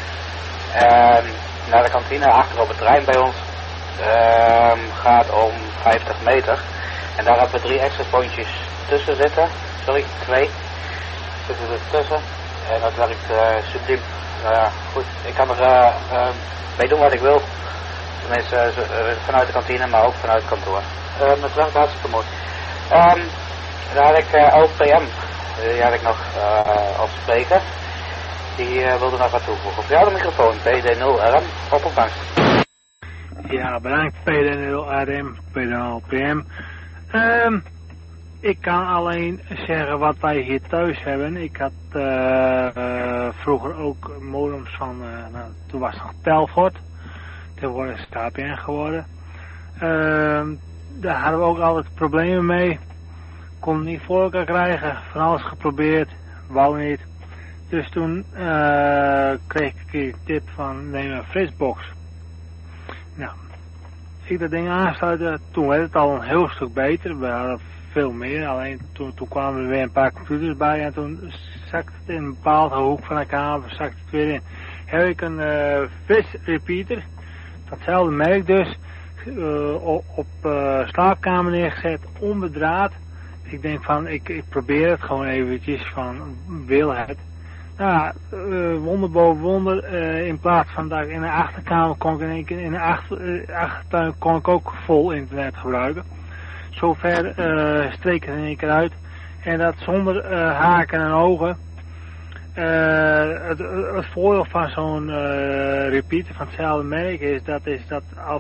Speaker 2: Naar de kantine achter op het terrein bij ons gaat om 50 meter. En daar hebben we 3 extra spoontjes tussen zitten. Sorry, 2 zitten er tussen. En dat werkt subliem. Goed, ik kan er mee doen wat ik wil. Tenminste vanuit de kantine, maar ook vanuit het kantoor. Het werkt hartstikke mooi. Dan had ik LPM, die had ik nog als spreker. Die wilde nog wat toevoegen. Op jou de microfoon, PD0RM, op ontvangst.
Speaker 1: Ja, bedankt PD0RM, PD0PM. Ik kan alleen zeggen wat wij hier thuis hebben. Ik had vroeger ook modems van, toen was het nog Telfort. Tegenwoordig is het KPN geworden. Daar hadden we ook altijd problemen mee. Kon het niet voor elkaar krijgen. Van alles geprobeerd. Wou niet. Dus toen kreeg ik een tip van neem een Fritzbox. Nou, ik dat ding aansluiten. Toen werd het al een heel stuk beter. We hadden veel meer. Alleen toen kwamen er weer een paar computers bij. En toen zakte het in een bepaalde hoek van de kamer. Zakte het weer in. Heb ik een Fritz repeater. Datzelfde merk dus. Op slaapkamer neergezet. Onbedraad. Ik denk van, ik probeer het gewoon eventjes van, wil het. Nou, wonder boven wonder, in plaats van dat ik in de achterkamer kon ik in één keer, in de achtertuin kon ik ook vol internet gebruiken. Zover streek het in één keer uit. En dat zonder haken en ogen. Het voordeel van zo'n repeater van hetzelfde merk is dat als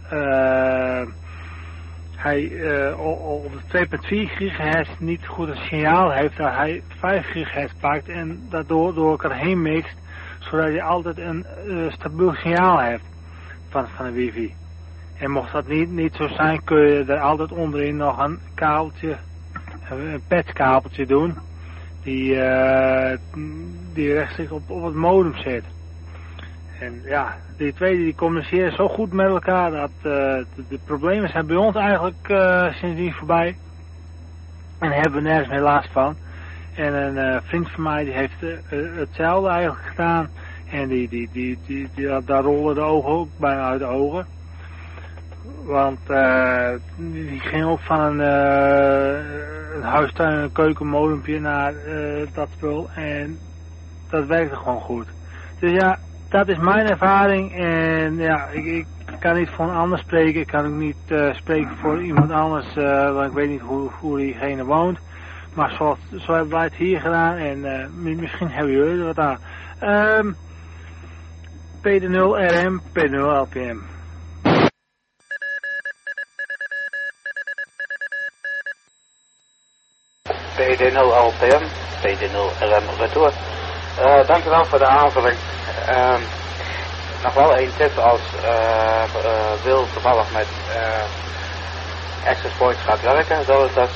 Speaker 1: hij op de 2.4 gigahertz niet goed een signaal heeft, dat hij 5 gigahertz pakt en daardoor door elkaar heen mixt, zodat je altijd een stabiel signaal hebt van de wifi. En mocht dat niet zo zijn, kun je er altijd onderin nog een kabeltje, een patchkabeltje doen, die rechtstreeks op het modem zit. En ja, die twee die communiceren zo goed met elkaar dat de problemen zijn bij ons eigenlijk sindsdien voorbij. En hebben we nergens meer last van. En een vriend van mij die heeft hetzelfde eigenlijk gedaan. En daar rollen de ogen ook bijna uit de ogen. Want die ging ook van een huistuin- en keukenmodempje naar dat spul. En dat werkte gewoon goed. Dus ja, dat is mijn ervaring. En ja, ik kan niet voor een ander spreken. Ik kan ook niet spreken voor iemand anders. Want ik weet niet hoe diegene woont. Maar zo hebben wij het hier gedaan. En misschien hebben jullie er wat aan. PD0RM, PD0LPM.
Speaker 2: PD0LPM, PD0RM retour. Dankjewel voor de aanvulling. Nog wel één tip als wil toevallig met access points gaat werken, zodat de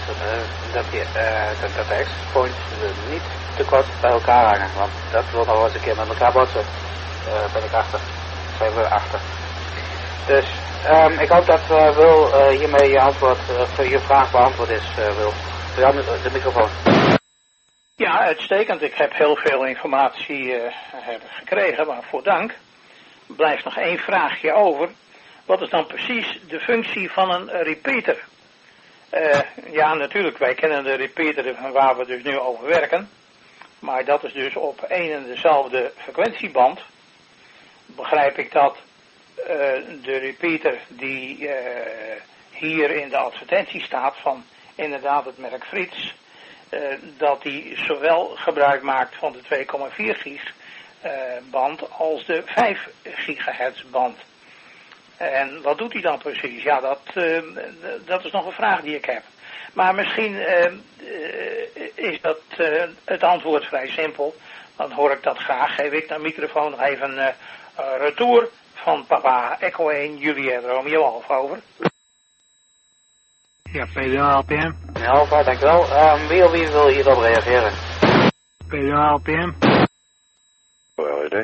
Speaker 2: access points niet te kort bij elkaar hangen, want dat wil nog wel eens een keer met elkaar botsen. Ben ik achter. Zijn we achter. Dus ik hoop dat Wil hiermee je vraag beantwoord is, Wil. Voor jou de microfoon.
Speaker 1: Ja, uitstekend. Ik heb heel veel informatie gekregen, waarvoor dank. Er blijft nog één vraagje over. Wat is dan precies de functie van een repeater? Ja, natuurlijk, wij kennen de repeater van waar we dus nu over werken. Maar dat is dus op één en dezelfde frequentieband. Begrijp ik dat de repeater die hier in de advertentie staat van inderdaad het merk Frits, dat die zowel gebruik maakt van de 2,4 gig band als de 5 gigahertz band. En wat doet hij dan precies? Ja, dat is nog een vraag die ik heb. Maar misschien is dat het antwoord vrij simpel. Dan hoor ik dat graag. Geef ik naar microfoon nog even retour van papa Echo 1 Juliet Romeo Alpha over.
Speaker 12: Ja, PDO-LPM.
Speaker 2: Ja, Alpha, dankjewel. Wie wil hierop reageren?
Speaker 12: PDO-LPM.
Speaker 3: LED.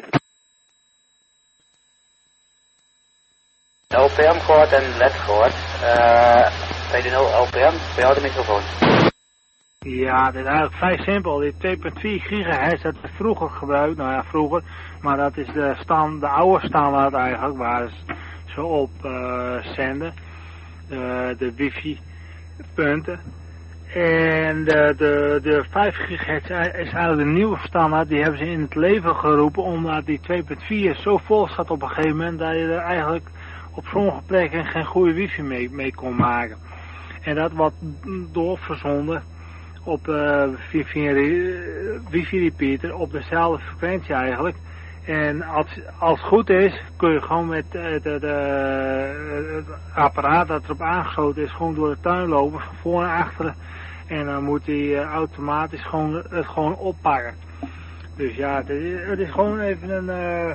Speaker 2: LPM gehoord en LED gehoord. PD0 LPM, bij jou de microfoon.
Speaker 12: Ja, dat is eigenlijk vrij simpel. Die 2,4 gigahertz, dat is vroeger gebruikt, nou ja, vroeger. Maar dat is de oude standaard eigenlijk, waar ze op zenden. De wifi punten. En de 5 gigahertz is eigenlijk de nieuwe standaard. Die hebben ze in het leven geroepen, omdat die 2,4 zo vol staat op een gegeven moment, dat je er eigenlijk op sommige plekken geen goede wifi mee kon maken. En dat wordt doorverzonden op via wifi repeater op dezelfde frequentie eigenlijk. En als het goed is, kun je gewoon met het apparaat dat erop aangesloten is, gewoon door de tuin lopen, van voor en achteren. En dan moet hij automatisch het gewoon oppakken. Dus ja, het is gewoon even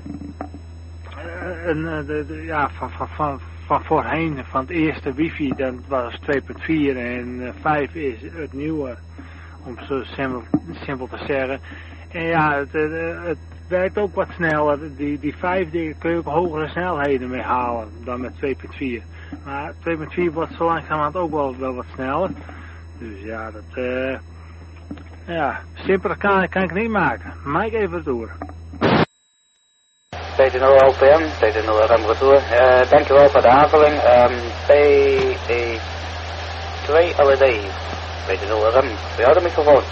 Speaker 12: van voorheen, van het eerste wifi, dat was 2,4 en 5 is het nieuwe, om zo simpel te zeggen. En ja, het werkt ook wat sneller. Die 5 dingen kun je ook hogere snelheden mee halen dan met 2,4. Maar 2,4 wordt zo langzamerhand ook wel wat sneller. Dus ja, simpeler kan ik het niet maken. Mike even door.
Speaker 2: PD0 LPM, PD0 RM retour. Dankjewel voor de aanvulling. PD2 LED, PD0 RM, bij jou de microfoon.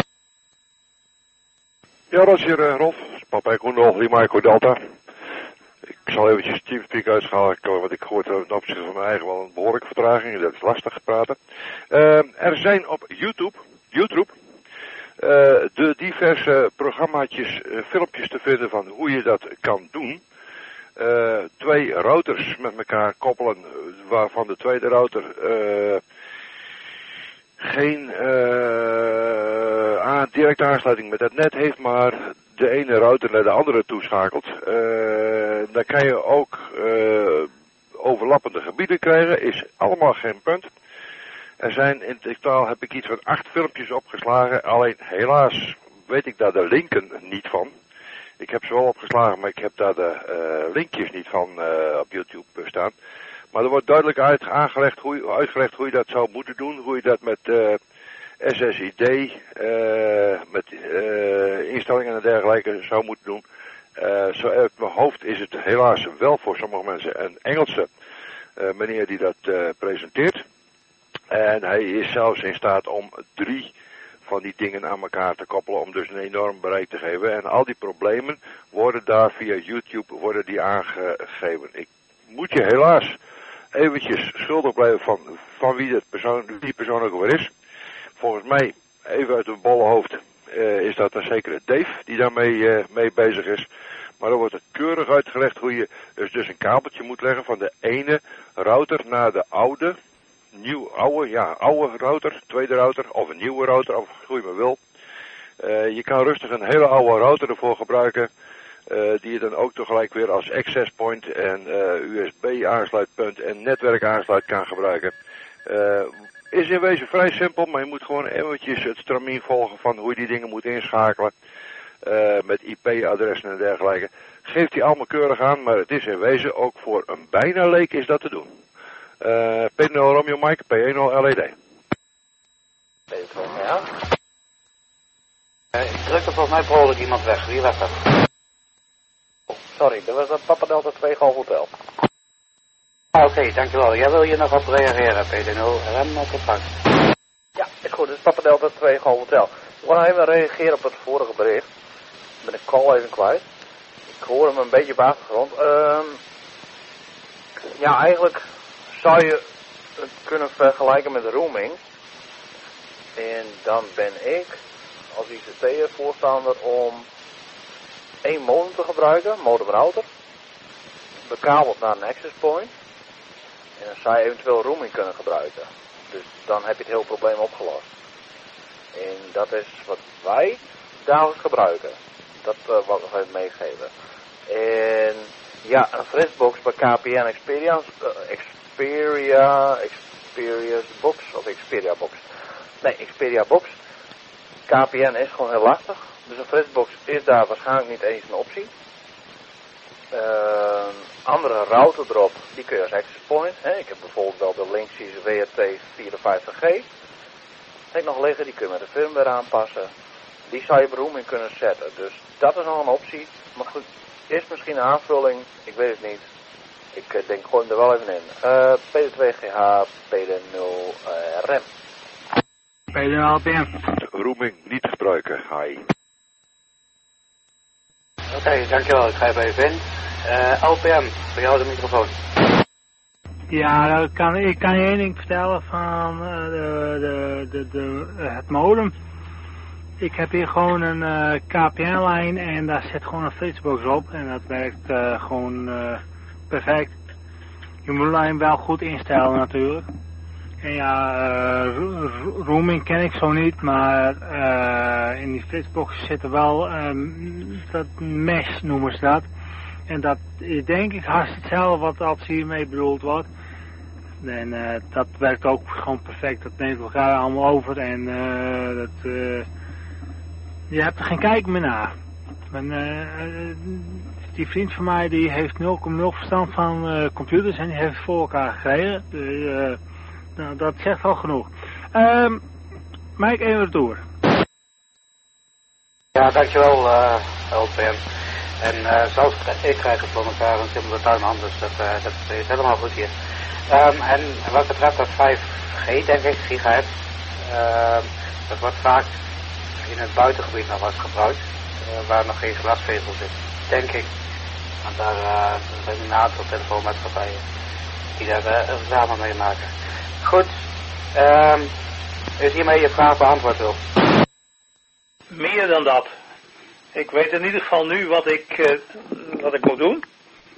Speaker 3: Ja, dat is hier Rolf, papa Echo 0, Lima Echo Delta. Ik zal eventjes Teamspeak uitschalen, want ik hoor ten opzichte van mijn eigen wel een behoorlijke vertraging. Dat is lastig praten. Er zijn op YouTube de diverse programmaatjes, filmpjes te vinden van hoe je dat kan doen. 2 routers met elkaar koppelen, waarvan de tweede router geen directe aansluiting met het net heeft, maar de ene router naar de andere toeschakelt. Dan kan je ook overlappende gebieden krijgen, is allemaal geen punt. Er zijn in totaal, heb ik iets van 8 filmpjes opgeslagen, alleen helaas weet ik daar de linken niet van. Ik heb ze wel opgeslagen, maar ik heb daar de linkjes niet van op YouTube staan. Maar er wordt duidelijk uitgelegd hoe je dat zou moeten doen, hoe je dat met SSID, met instellingen en dergelijke zou moeten doen. Zo uit mijn hoofd is het helaas wel voor sommige mensen een Engelse meneer die dat presenteert. En hij is zelfs in staat om 3 van die dingen aan elkaar te koppelen om dus een enorm bereik te geven. En al die problemen worden daar via YouTube aangegeven. Ik moet je helaas eventjes schuldig blijven van wie die persoon ook weer is. Volgens mij, even uit mijn bolle hoofd, is dat een zekere Dave die daarmee mee bezig is. Maar dan wordt het keurig uitgelegd hoe je dus een kabeltje moet leggen van de ene router naar de oude router, tweede router of een nieuwe router, of hoe je maar wil. Je kan rustig een hele oude router ervoor gebruiken, die je dan ook tegelijk weer als access point en USB aansluitpunt en netwerk aansluit kan gebruiken. Is in wezen vrij simpel, maar je moet gewoon eventjes het stramien volgen van hoe je die dingen moet inschakelen. Met IP-adressen en dergelijke. Geeft die allemaal keurig aan, maar het is in wezen ook voor een bijna leek is dat te doen. P0 Romeo Mike, P10 LED.
Speaker 2: Ja. Ik drukte volgens mij per ongeluk iemand weg. Wie was dat?
Speaker 4: Sorry, dat was dat Papa Delta 2 Golf Hotel.
Speaker 2: Oké, dankjewel. Jij wil je nog op reageren, PD0 RM op ontvangst.
Speaker 4: Ja, is goed. Dit is Papa Delta 2 Golf Hotel. Ik wil even reageren op het vorige bericht. Ik ben de call even kwijt. Ik hoor hem een beetje op de achtergrond. Ja, eigenlijk zou je het kunnen vergelijken met roaming. En dan ben ik als ICT'er voorstander om één modem te gebruiken, modem router, bekabeld naar een access point. En dan zou je eventueel roaming kunnen gebruiken. Dus dan heb je het hele probleem opgelost. En dat is wat wij dagelijks gebruiken. Dat wil ik nog even meegeven. En ja, een Fritzbox bij KPN Xperia Box of Xperia Box. Nee, Xperia Box. KPN is gewoon heel lastig. Dus een Fritzbox is daar waarschijnlijk niet eens een optie. Andere router erop, die kun je als access point. Hè. Ik heb bijvoorbeeld wel de Linksys WRT 54G. Heb ik nog liggen, die kun je met de firmware aanpassen. Die zou je roaming kunnen zetten. Dus dat is nog een optie. Maar goed, is misschien een aanvulling, ik weet het niet. Ik denk gooi hem er wel even in. PD2GH, PD0 RM.
Speaker 12: PD0 RPM.
Speaker 3: Roaming niet gebruiken, hi.
Speaker 2: Oké, dankjewel. Ik ga even in. LPM, voor jou de microfoon.
Speaker 12: Ja, ik kan je één ding vertellen van het modem. Ik heb hier gewoon een KPN-lijn en daar zit gewoon een Fritzbox op. En dat werkt gewoon perfect. Je moet de lijn wel goed instellen natuurlijk. En ja, roaming ken ik zo niet, maar in die Fritzbox zit er wel dat mesh noemen ze dat. En dat is denk ik haast hetzelfde wat als hiermee bedoeld wordt. En dat werkt ook gewoon perfect. Dat neemt elkaar allemaal over en je hebt er geen kijk meer naar. Die vriend van mij die heeft 0,0 verstand van computers en die heeft het voor elkaar gekregen. Nou, dat zegt wel genoeg. Mike, even door.
Speaker 2: Ja, dankjewel LPM. En zelfs ik krijg het voor elkaar een simpele tuinhand, dus dat is helemaal goed hier. En wat betreft dat 5G, denk ik, gigahertz, dat wordt vaak in het buitengebied nog wat gebruikt, waar nog geen glasvezel zit, denk ik. Want daar zijn een aantal telefoonmaatschappijen die daar samen mee maken. Goed, is hiermee je vraag beantwoord, Wil?
Speaker 1: Meer dan dat. Ik weet in ieder geval nu wat ik moet doen.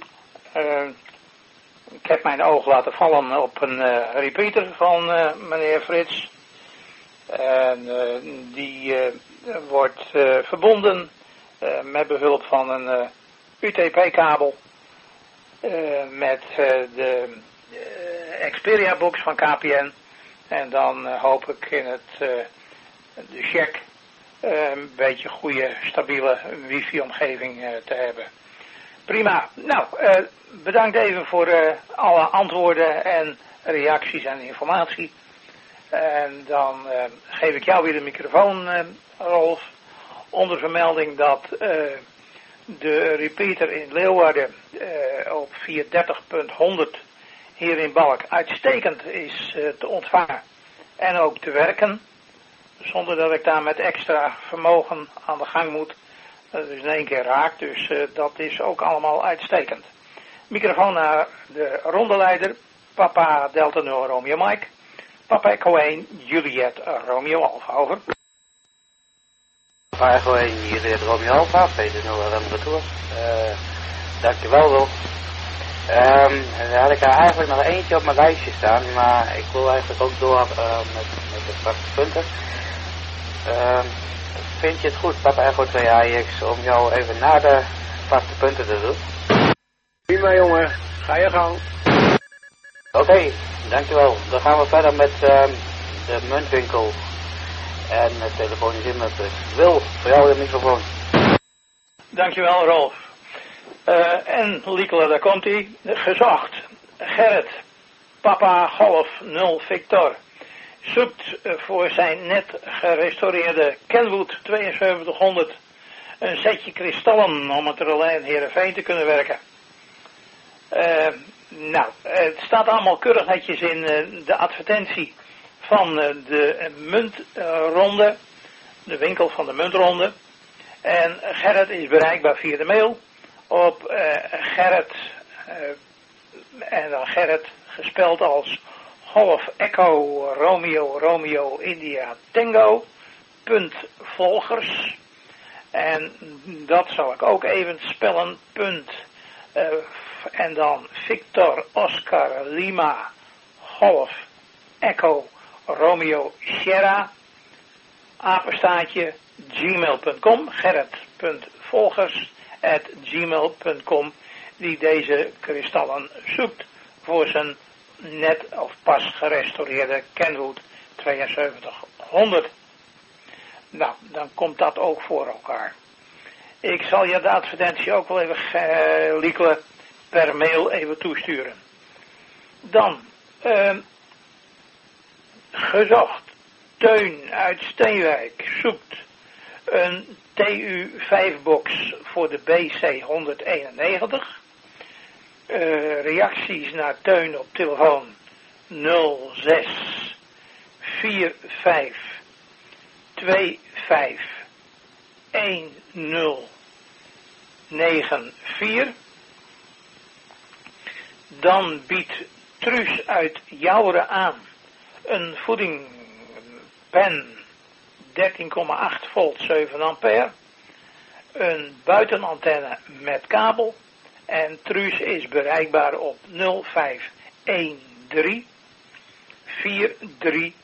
Speaker 1: Ik heb mijn oog laten vallen op een repeater van meneer Frits. En die wordt verbonden met behulp van een UTP-kabel met de Xperia Box van KPN. En dan hoop ik in de check een beetje goede, stabiele wifi-omgeving te hebben. Prima. Nou, bedankt even voor alle antwoorden en reacties en informatie. En dan geef ik jou weer de microfoon, Rolf. Onder vermelding dat de repeater in Leeuwarden op 430.100 hier in Balk uitstekend is te ontvangen en ook te werken. Zonder dat ik daar met extra vermogen aan de gang moet. Dat is in één keer raak, dus dat is ook allemaal uitstekend. Microfoon naar de rondeleider. Papa Delta 0 Romeo Mike. Papa Echo 1 Juliet Romeo Alpha, over.
Speaker 2: Papa Echo 1 Juliet Romeo Alpha, PD0 RM retour. Dankjewel, Wil. En dan had ik er eigenlijk nog eentje op mijn lijstje staan, maar ik wil eigenlijk ook door met de vaste punten. Vind je het goed, Papa Echo 2 AIX, om jou even naar de vaste punten te doen?
Speaker 7: Prima jongen, ga je gang.
Speaker 2: Oké, dankjewel. Dan gaan we verder met de muntwinkel en het telefonisch inmeldpunt. Wil, voor jou de microfoon.
Speaker 1: Dankjewel, Rolf. En Liekele, daar komt hij. Gezocht. Gerrit. Papa Golf 0 Victor. zoekt voor zijn net gerestaureerde Kenwood 7200 een setje kristallen om het relais in Heerenveen te kunnen werken. Nou, het staat allemaal keurig netjes in de advertentie van de muntronde, de winkel van de muntronde. En Gerrit is bereikbaar via de mail op Gerrit, en dan Gerrit gespeld als Golf Echo Romeo Romeo India Tango .volgers. En dat zal ik ook even spellen, en dan Victor Oscar Lima Golf Echo Romeo Sierra apenstaartje gmail.com, gerrit.volgers@gmail.com, die deze kristallen zoekt voor zijn net of pas gerestaureerde Kenwood 7200. Nou, dan komt dat ook voor elkaar. Ik zal je de advertentie ook wel even liekelen per mail even toesturen. Dan, gezocht. Teun uit Steenwijk zoekt een TU5-box voor de BC 191. Reacties naar Teun op telefoon 06 45 25 1094. Dan biedt Truus uit Jouweren aan een voedingpen 13,8 volt 7 ampère, een buitenantenne met kabel, en Truus is bereikbaar op 0513 43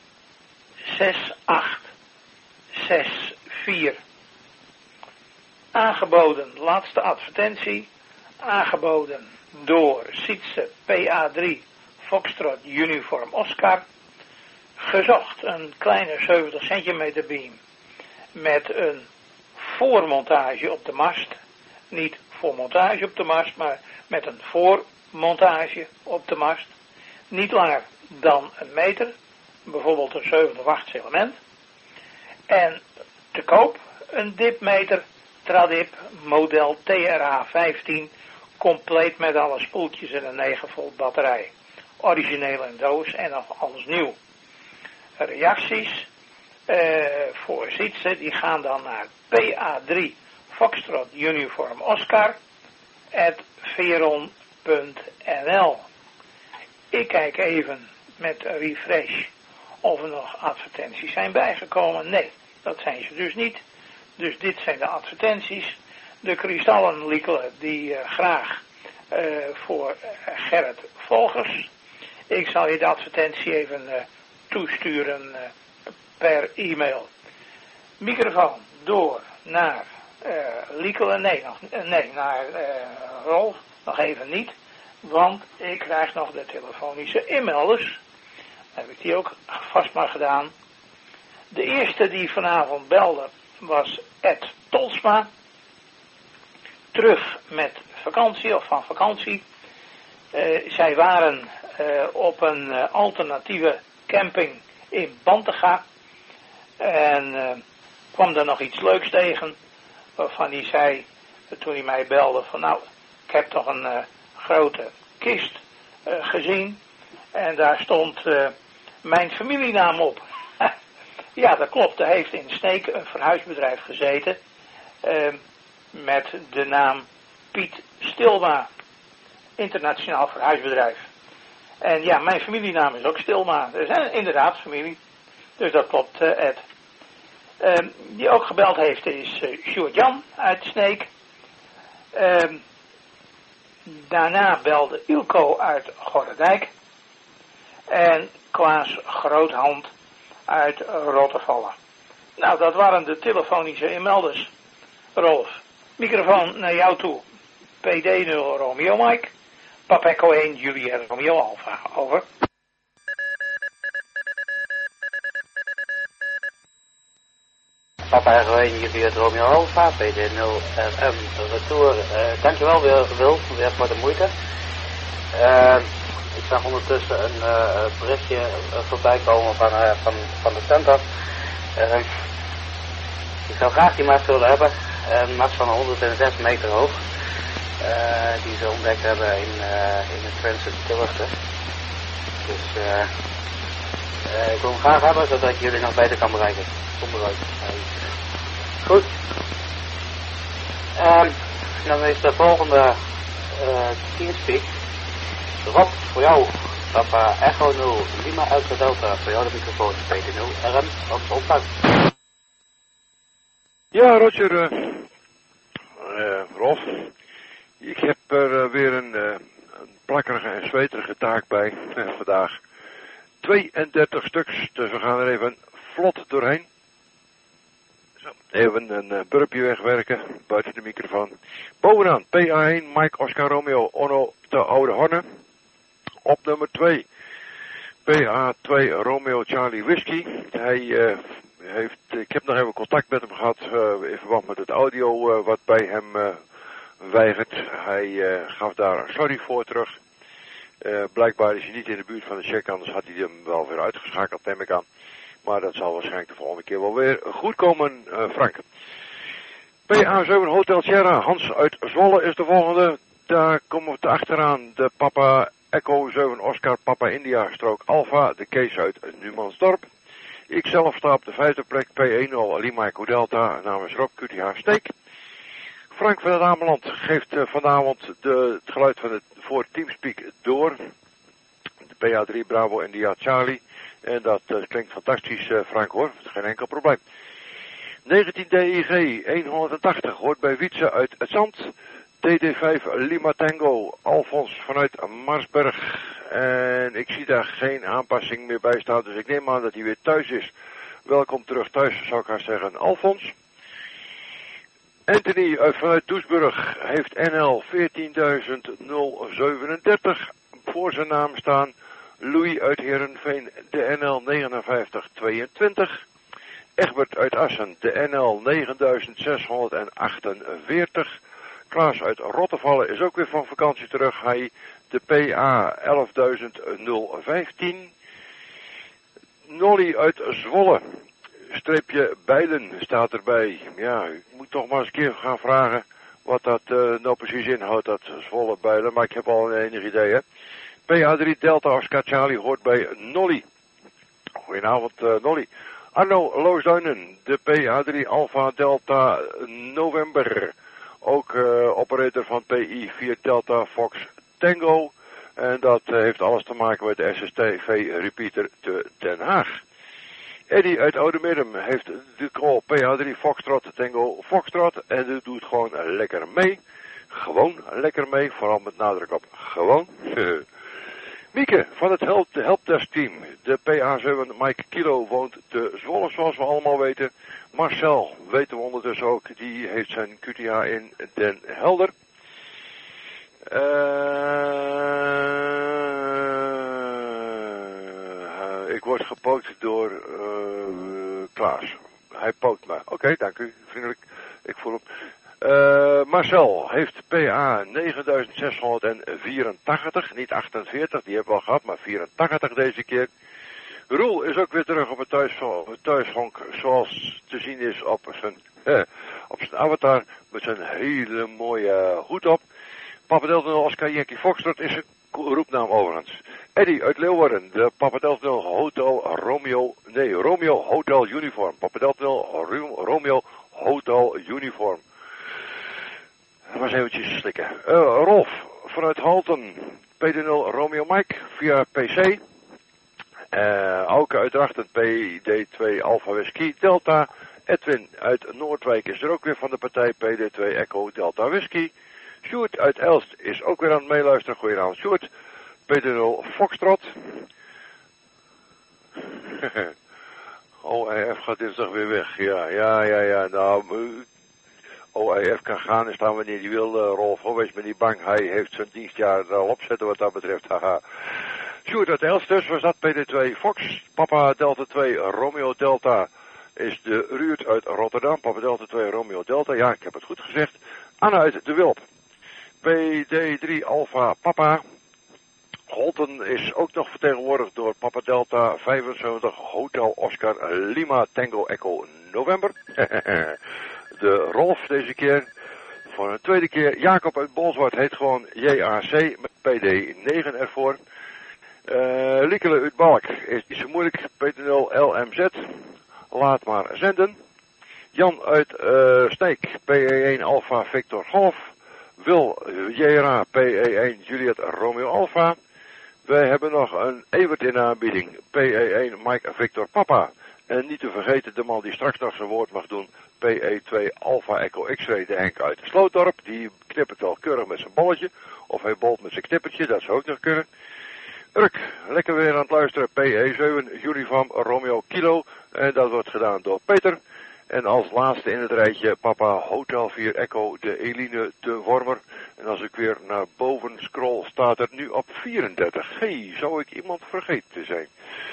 Speaker 1: 6864. Aangeboden, laatste advertentie, aangeboden door Sietse PA3 Foxtrot Uniform Oscar. Gezocht een kleine 70 centimeter beam met een voormontage op de mast. Niet voormontage op de mast, maar met een voormontage op de mast. Niet langer dan een meter, bijvoorbeeld een 7 wachts element. En te koop een dipmeter Tradip model TRA 15, compleet met alle spoeltjes en een 9 volt batterij. Origineel in doos en nog alles nieuw. Reacties voor Sietse, die gaan dan naar PA3 Foxtrot Uniform Oscar @veron.nl. Ik kijk even met refresh of er nog advertenties zijn bijgekomen. Nee, dat zijn ze dus niet. Dus dit zijn de advertenties. De kristallen liekelen die graag voor Gerrit Volgers. Ik zal je de advertentie even toesturen per e-mail. Microfoon door naar liekelen. Nee, naar Rolf. Nog even niet. Want ik krijg nog de telefonische e-mailers. Dan heb ik die ook vast maar gedaan. De eerste die vanavond belde was Ed Tolsma. Terug met vakantie of van vakantie. Zij waren op een alternatieve camping in Bantega. En kwam er nog iets leuks tegen. Waarvan hij zei, toen hij mij belde, van nou, ik heb toch een grote kist gezien. En daar stond mijn familienaam op. Ja, dat klopt. Er heeft in Sneek een verhuisbedrijf gezeten. Met de naam Piet Stilma. Internationaal verhuisbedrijf. En ja, mijn familienaam is ook Stilma. We zijn inderdaad familie. Dus dat klopt, Ed. Die ook gebeld heeft is Sjoerd-Jan uit Sneek. Daarna belde Ilko uit Gorredijk. En Klaas Groothand uit Rottervallen. Nou, dat waren de telefonische inmelders. Rolf, microfoon naar jou toe. PD 0 Romeo Mike. Papa Echo 1 Juliet Romeo Alpha. Over.
Speaker 2: Papa Echo 1 Juliet Romeo Alpha. PD 0 RM Retour. Dankjewel weer voor de moeite. Ik zag ondertussen een berichtje voorbij komen van de center. Ik zou graag die mast willen hebben. Een mast van 106 meter hoog. Die ze ontdekt hebben in de Transit Tilligte. Dus ik wil hem graag hebben zodat ik jullie nog beter kan bereiken. Zonder rood. Goed. Dan is de volgende Teamspeak. Rob, voor jou. Papa Echo 0, Lima Alpha Delta, voor jou de microfoon, PT0, RM, op opvang.
Speaker 3: Ja, Roger, Rolf. Ik heb er weer een plakkerige en zweterige taak bij vandaag. 32 stuks, dus we gaan er even vlot doorheen. Zo, even een burpje wegwerken, buiten de microfoon. Bovenaan, PA1, Mike Oscar Romeo, Onno de Oude Horne. Op nummer 2, PA2, Romeo Charlie Whiskey. Ik heb nog even contact met hem gehad in verband met het audio wat bij hem weigert. Hij gaf daar sorry voor terug. Blijkbaar is hij niet in de buurt van de check, anders had hij hem wel weer uitgeschakeld, neem ik aan. Maar dat zal waarschijnlijk de volgende keer wel weer goed komen, Frank. PA7 Hotel Sierra, Hans uit Zwolle is de volgende. Daar komen we achteraan de Papa Echo 7 Oscar Papa India strook Alpha, de Kees uit Numansdorp. Ik zelf sta op de 5e plek, P10 Lima Echo Delta, namens Rob QTH Steek. Frank van het Ameland geeft vanavond het geluid van voor Teamspeak door. De PA3 Bravo India Charlie. En dat klinkt fantastisch, Frank hoor, geen enkel probleem. 19 DIG 180 hoort bij Wietse uit het Zand. TD5 Lima Tango, Alfons vanuit Marsberg. En ik zie daar geen aanpassing meer bij staan, dus ik neem aan dat hij weer thuis is. Welkom terug thuis, zou ik haar zeggen, Alfons. Anthony vanuit Doesburg heeft NL 14.037 voor zijn naam staan. Louis uit Heerenveen, de NL 5922. Egbert uit Assen, de NL 9648. Klaas uit Rottevallen is ook weer van vakantie terug. Hij de PA 11015. Nolly uit Zwolle. Streepje Bijlen staat erbij. Ja, ik moet toch maar eens een keer gaan vragen wat dat nou precies inhoudt, dat Zwolle Bijlen. Maar ik heb al een enig idee, hè. PA3 Delta Oscar Charlie hoort bij Nolly. Goedenavond, Nolly. Arno Loosduinen, de PA3 Alpha Delta November. Ook operator van PI4 Delta Fox Tango. En dat heeft alles te maken met de SSTV repeater te Den Haag. Eddie uit Oudemidden heeft de call PH3 Foxtrot Tango Foxtrot en dat doet gewoon lekker mee. Gewoon lekker mee, vooral met nadruk op gewoon. Mieke van het Helpdesk team, de PA7 Mike Kilo woont te Zwolle zoals we allemaal weten. Marcel weten we ondertussen ook, die heeft zijn QTH in Den Helder. Ik word gepookt door Klaas. Hij pookt me. Oké, dank u. Vriendelijk. Ik voel hem. Marcel heeft PA 9684. Niet 48, die hebben we al gehad, maar 84 deze keer. Roel is ook weer terug op het thuishonk zoals te zien is op zijn avatar. Met zijn hele mooie hoed op. Papa Delta 0 Oscar Yankee Foxtrot is een roepnaam overigens. Eddie uit Leeuwarden, de Papa Delta 0 Romeo Hotel Uniform. Papa Delta 0 Romeo Hotel Uniform. Dat was eventjes slikken. Rolf vanuit Halten, PD0 Romeo Mike via PC. Auke uit Drachten, PD2 Alpha Whisky Delta. Edwin uit Noordwijk is er ook weer van de partij, PD2 Echo Delta Whisky. Sjoerd uit Elst is ook weer aan het meeluisteren. Goedenavond Sjoerd. PD0 Foxtrot. OIF gaat dinsdag weer weg. Ja. Nou, OIF kan gaan en staan wanneer hij wil, Rolf. Oh, wees me niet bang. Hij heeft zijn dienstjaar al opzetten wat dat betreft. Haha. Sjoerd uit Elst dus was dat PD2 Fox. Papa Delta 2 Romeo Delta is de Ruurt uit Rotterdam. Papa Delta 2 Romeo Delta. Ja, ik heb het goed gezegd. Anna uit De Wilp. PD3 Alpha Papa. Holten is ook nog vertegenwoordigd door Papa Delta 75 Hotel Oscar Lima Tango Echo November. De Rolf deze keer. Voor een tweede keer Jacob uit Bolsward heet gewoon JAC met PD 9 ervoor. Liekele uit Balk is niet zo moeilijk. PT0 LMZ. Laat maar zenden. Jan uit Sneek PE1 Alpha Victor Golf. Wil JRA PE1 Juliet Romeo Alpha. Wij hebben nog een Evert in de aanbieding. PE1 Mike Victor Papa. En niet te vergeten de man die straks nog zijn woord mag doen. PE2 Alpha Echo X-ray de Henk uit Slootdorp. Die knippert wel keurig met zijn balletje. Of hij bolt met zijn knippertje, dat zou ook nog kunnen. Urk, lekker weer aan het luisteren. PE7 Uniform Romeo Kilo. En dat wordt gedaan door Peter. En als laatste in het rijtje Papa Hotel 4 Echo de Eline de Wormer. En als ik weer naar boven scroll staat er nu op 34. Hey, zou ik iemand vergeten zijn?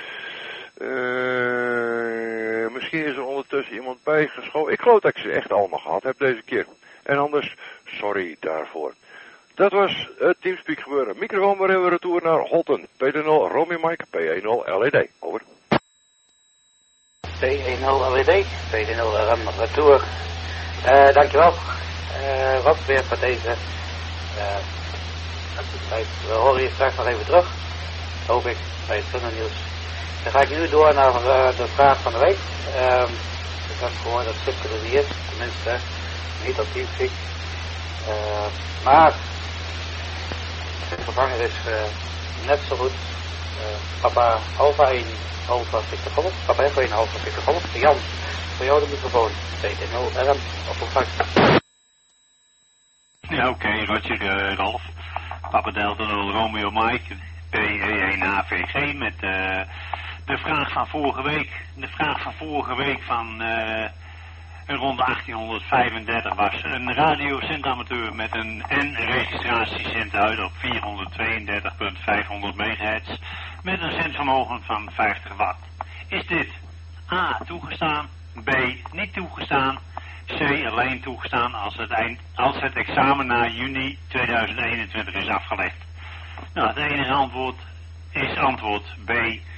Speaker 3: Misschien is er ondertussen iemand bijgeschoven. Ik geloof dat ik ze echt allemaal gehad heb deze keer. En anders, sorry daarvoor. Dat was het Teamspeak gebeuren. Microfoon waarin we retour naar Holten. P0 Romeo Mike, P10 LED. Over.
Speaker 2: P10 LED, P10 RM retour. Dankjewel. Wat weer voor deze. We horen je straks nog even terug. Hoop ik bij het Zonnenieuws. Dan ga ik nu door naar de vraag van de week. Ik heb gehoord dat Sipke er niet is. Tenminste, niet op Teamspeak. Maar de vervanger is net zo goed. Papa Alpha 1 Alpha Victor Golf. Papa Echo 1 Alpha Victor Golf. Jan, voor jou de microfoon. PT0 RM. Of ontvangst.
Speaker 13: Ja, oké, Roger, Ralf. Papa Delta 0 Romeo Mike. PE1 AVG met de vraag van vorige week. De vraag van vorige week van rond 1835 was een radiocentamateur met een N-registratiecent uit op 432.500 MHz met een zendvermogen van 50 watt. Is dit A toegestaan, B niet toegestaan, C alleen toegestaan als het examen na juni 2021 is afgelegd? Nou, het enige antwoord is antwoord B.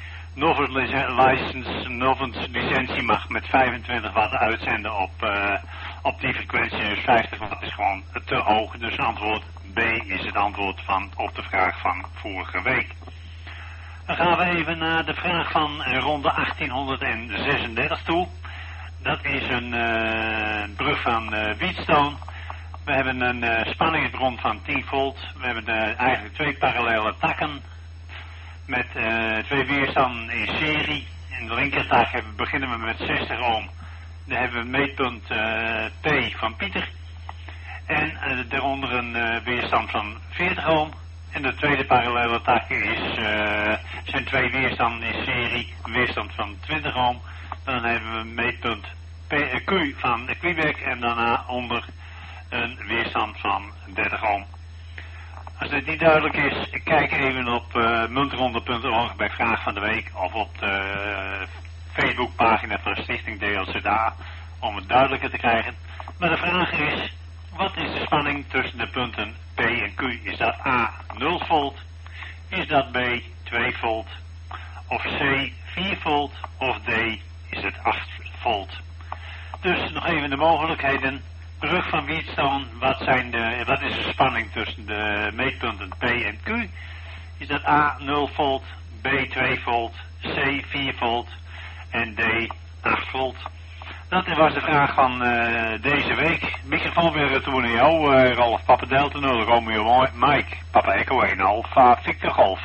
Speaker 13: Noven's licentie mag met 25 watt uitzenden op die frequentie. Dus 50 watt is gewoon te hoog. Dus antwoord B is het antwoord op de vraag van vorige week. Dan gaan we even naar de vraag van ronde 1836 toe. Dat is een brug van Wheatstone. We hebben een spanningsbron van 10 volt. We hebben eigenlijk twee parallele takken met twee weerstanden in serie. In de linkertak beginnen we met 60 ohm. Dan hebben we meetpunt P van Pieter. En daaronder een weerstand van 40 ohm. En de tweede parallele tak zijn twee weerstanden in serie. Weerstand van 20 ohm. Dan hebben we meetpunt Q van Quebec. En daarna onder een weerstand van 30 ohm. Als dit niet duidelijk is, kijk even op muntronde.org bij Vraag van de Week of op de Facebookpagina van Stichting DLCDA om het duidelijker te krijgen. Maar de vraag is, wat is de spanning tussen de punten P en Q? Is dat A 0 volt? Is dat B 2 volt? Of C 4 volt? Of D is het 8 volt? Dus nog even de mogelijkheden. Brug van Wheatstone, wat is de spanning tussen de meetpunten P en Q? Is dat A 0 volt, B 2 volt, C 4 volt en D 8 volt? Dat was de vraag van deze week. Microfoon weer retour naar jou, Ralf. Papa Delta 0, Romeo Mike. Papa Echo 1 Alpha Victor Golf.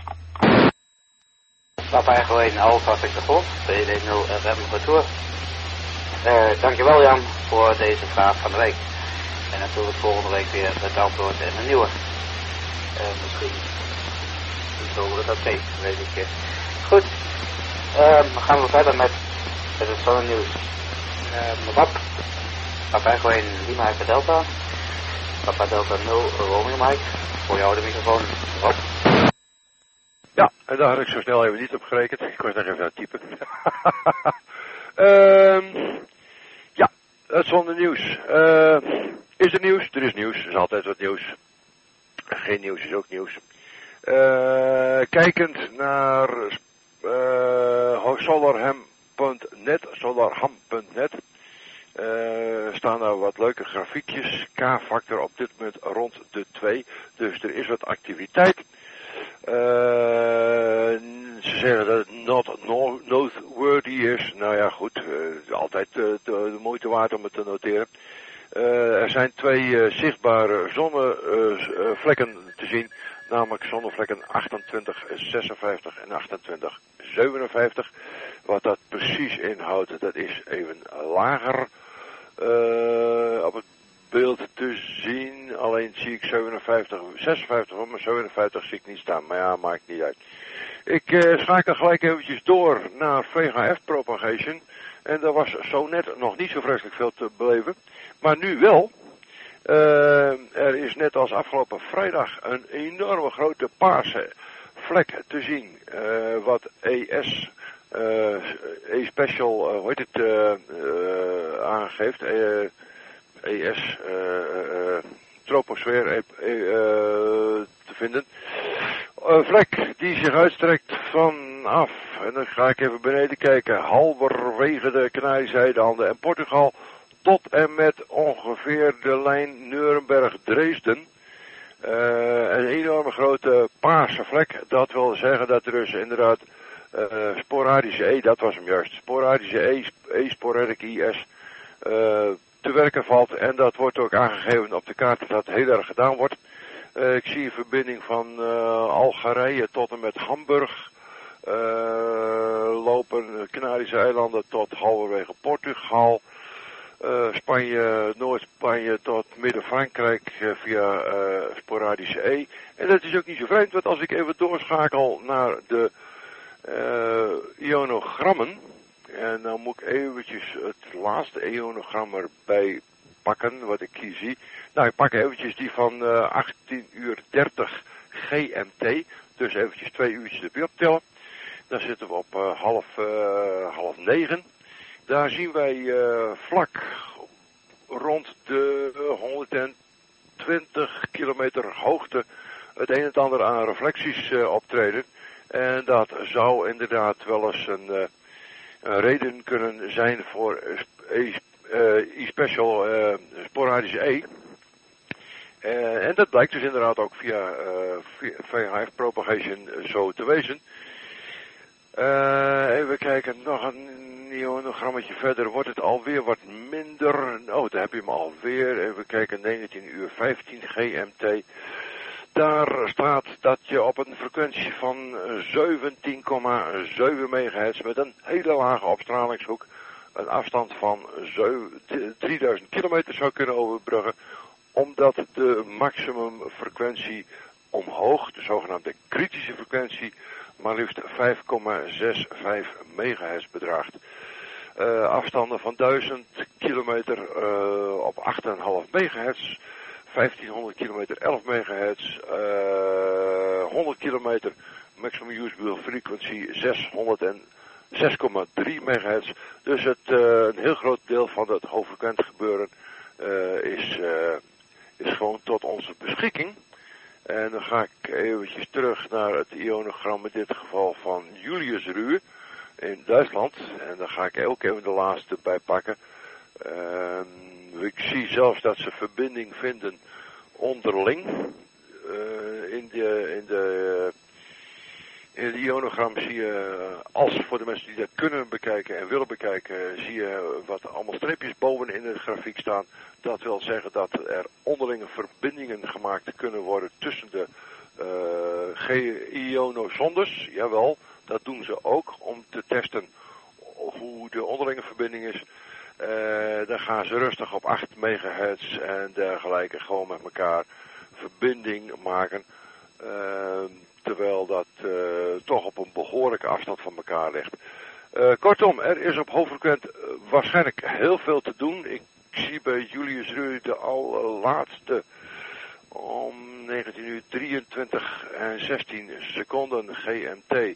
Speaker 2: Papa Echo 1 Alpha Victor Golf, PD0 RM retour. Dankjewel Jan voor deze vraag van de week. En natuurlijk volgende week weer het antwoord en een nieuwe. Misschien zullen we dat tegen, weet ik. Goed, dan gaan we verder met het Zonnenieuws. Rob, Papa Echo 1 Lima Echo Delta. Papa Delta 0 Romeo Mike. Voor jou de microfoon, Rob.
Speaker 3: Ja, en daar had ik zo snel even niet op gerekend. Ik was nog even aan het typen. Ja, het Zonnenieuws. Is er nieuws? Er is nieuws. Er is altijd wat nieuws. Geen nieuws is ook nieuws. Kijkend naar solarham.net, staan er wat leuke grafiekjes. K-factor op dit moment rond de 2. Dus er is wat activiteit. Ze zeggen dat het not noteworthy is. Nou ja, goed. Altijd de moeite waard om het te noteren. Er zijn 2 zichtbare zonnevlekken te zien. Namelijk zonnevlekken 2856 en 2857. Wat dat precies inhoudt, dat is even lager op het beeld te zien. Alleen zie ik 56, maar 57 zie ik niet staan. Maar ja, maakt niet uit. Ik schakel gelijk eventjes door naar VHF Propagation. En daar was zo net nog niet zo vreselijk veel te beleven. Maar nu wel. Er is net als afgelopen vrijdag een enorme grote paarse vlek te zien. Wat E-Special, hoe heet het, aangeeft. ES, troposfeer te vinden. Een vlek die zich uitstrekt vanaf, en dan ga ik even beneden kijken, halverwege de Canarische eilanden en Portugal, tot en met ongeveer de lijn Nuremberg-Dresden. Een enorme grote paarse vlek. Dat wil zeggen dat er dus inderdaad sporadische dat was hem juist, sporadische sporadic IS te werken valt. En dat wordt ook aangegeven op de kaart dat dat heel erg gedaan wordt. Ik zie een verbinding van Algerije tot en met Hamburg lopen, Canarische eilanden tot halverwege Portugal. Spanje, Noord-Spanje tot Midden-Frankrijk via sporadische En dat is ook niet zo vreemd, want als ik even doorschakel naar de ionogrammen, en dan moet ik eventjes het laatste ionogram erbij pakken, wat ik hier zie. Nou, ik pak eventjes die van 18:30 GMT, dus eventjes 2 uurtjes erbij optellen. Dan zitten we op half 9. Daar zien wij vlak rond de 120 kilometer hoogte het een en het ander aan reflecties optreden. En dat zou inderdaad wel eens een reden kunnen zijn voor E-Special sporadische en dat blijkt dus inderdaad ook via VHF Propagation zo te wezen. Even kijken, nog een ionogrammetje verder wordt het alweer wat minder. Oh, daar heb je hem alweer. Even kijken, 19:15 GMT. Daar staat dat je op een frequentie van 17,7 megahertz met een hele lage opstralingshoek een afstand van 3000 kilometer zou kunnen overbruggen, omdat de maximumfrequentie omhoog, de zogenaamde kritische frequentie, maar liefst 5,65 megahertz bedraagt. Afstanden van 1000 kilometer op 8,5 megahertz, 1500 kilometer 11 megahertz, 100 kilometer maximum usable frequency 606,3 megahertz. Dus een heel groot deel van het hoogfrequent gebeuren is gewoon tot onze beschikking. En dan ga ik eventjes terug naar het ionogram, in dit geval van Julius Ruhr in Duitsland. En dan ga ik ook even de laatste bij pakken. Ik zie zelfs dat ze verbinding vinden onderling. In het ionogram zie je, als voor de mensen die dat kunnen bekijken en willen bekijken, zie je wat allemaal streepjes boven in de grafiek staan. Dat wil zeggen dat er onderlinge verbindingen gemaakt kunnen worden tussen de ionozondes. Jawel, dat doen ze ook om te testen hoe de onderlinge verbinding is. Dan gaan ze rustig op 8 megahertz en dergelijke gewoon met elkaar verbinding maken. Terwijl dat toch op een behoorlijke afstand van elkaar ligt. Kortom, er is op hoogfrequent waarschijnlijk heel veel te doen. Ik zie bij Julius Ruhr de allerlaatste om 19:23 en 16 seconden GMT.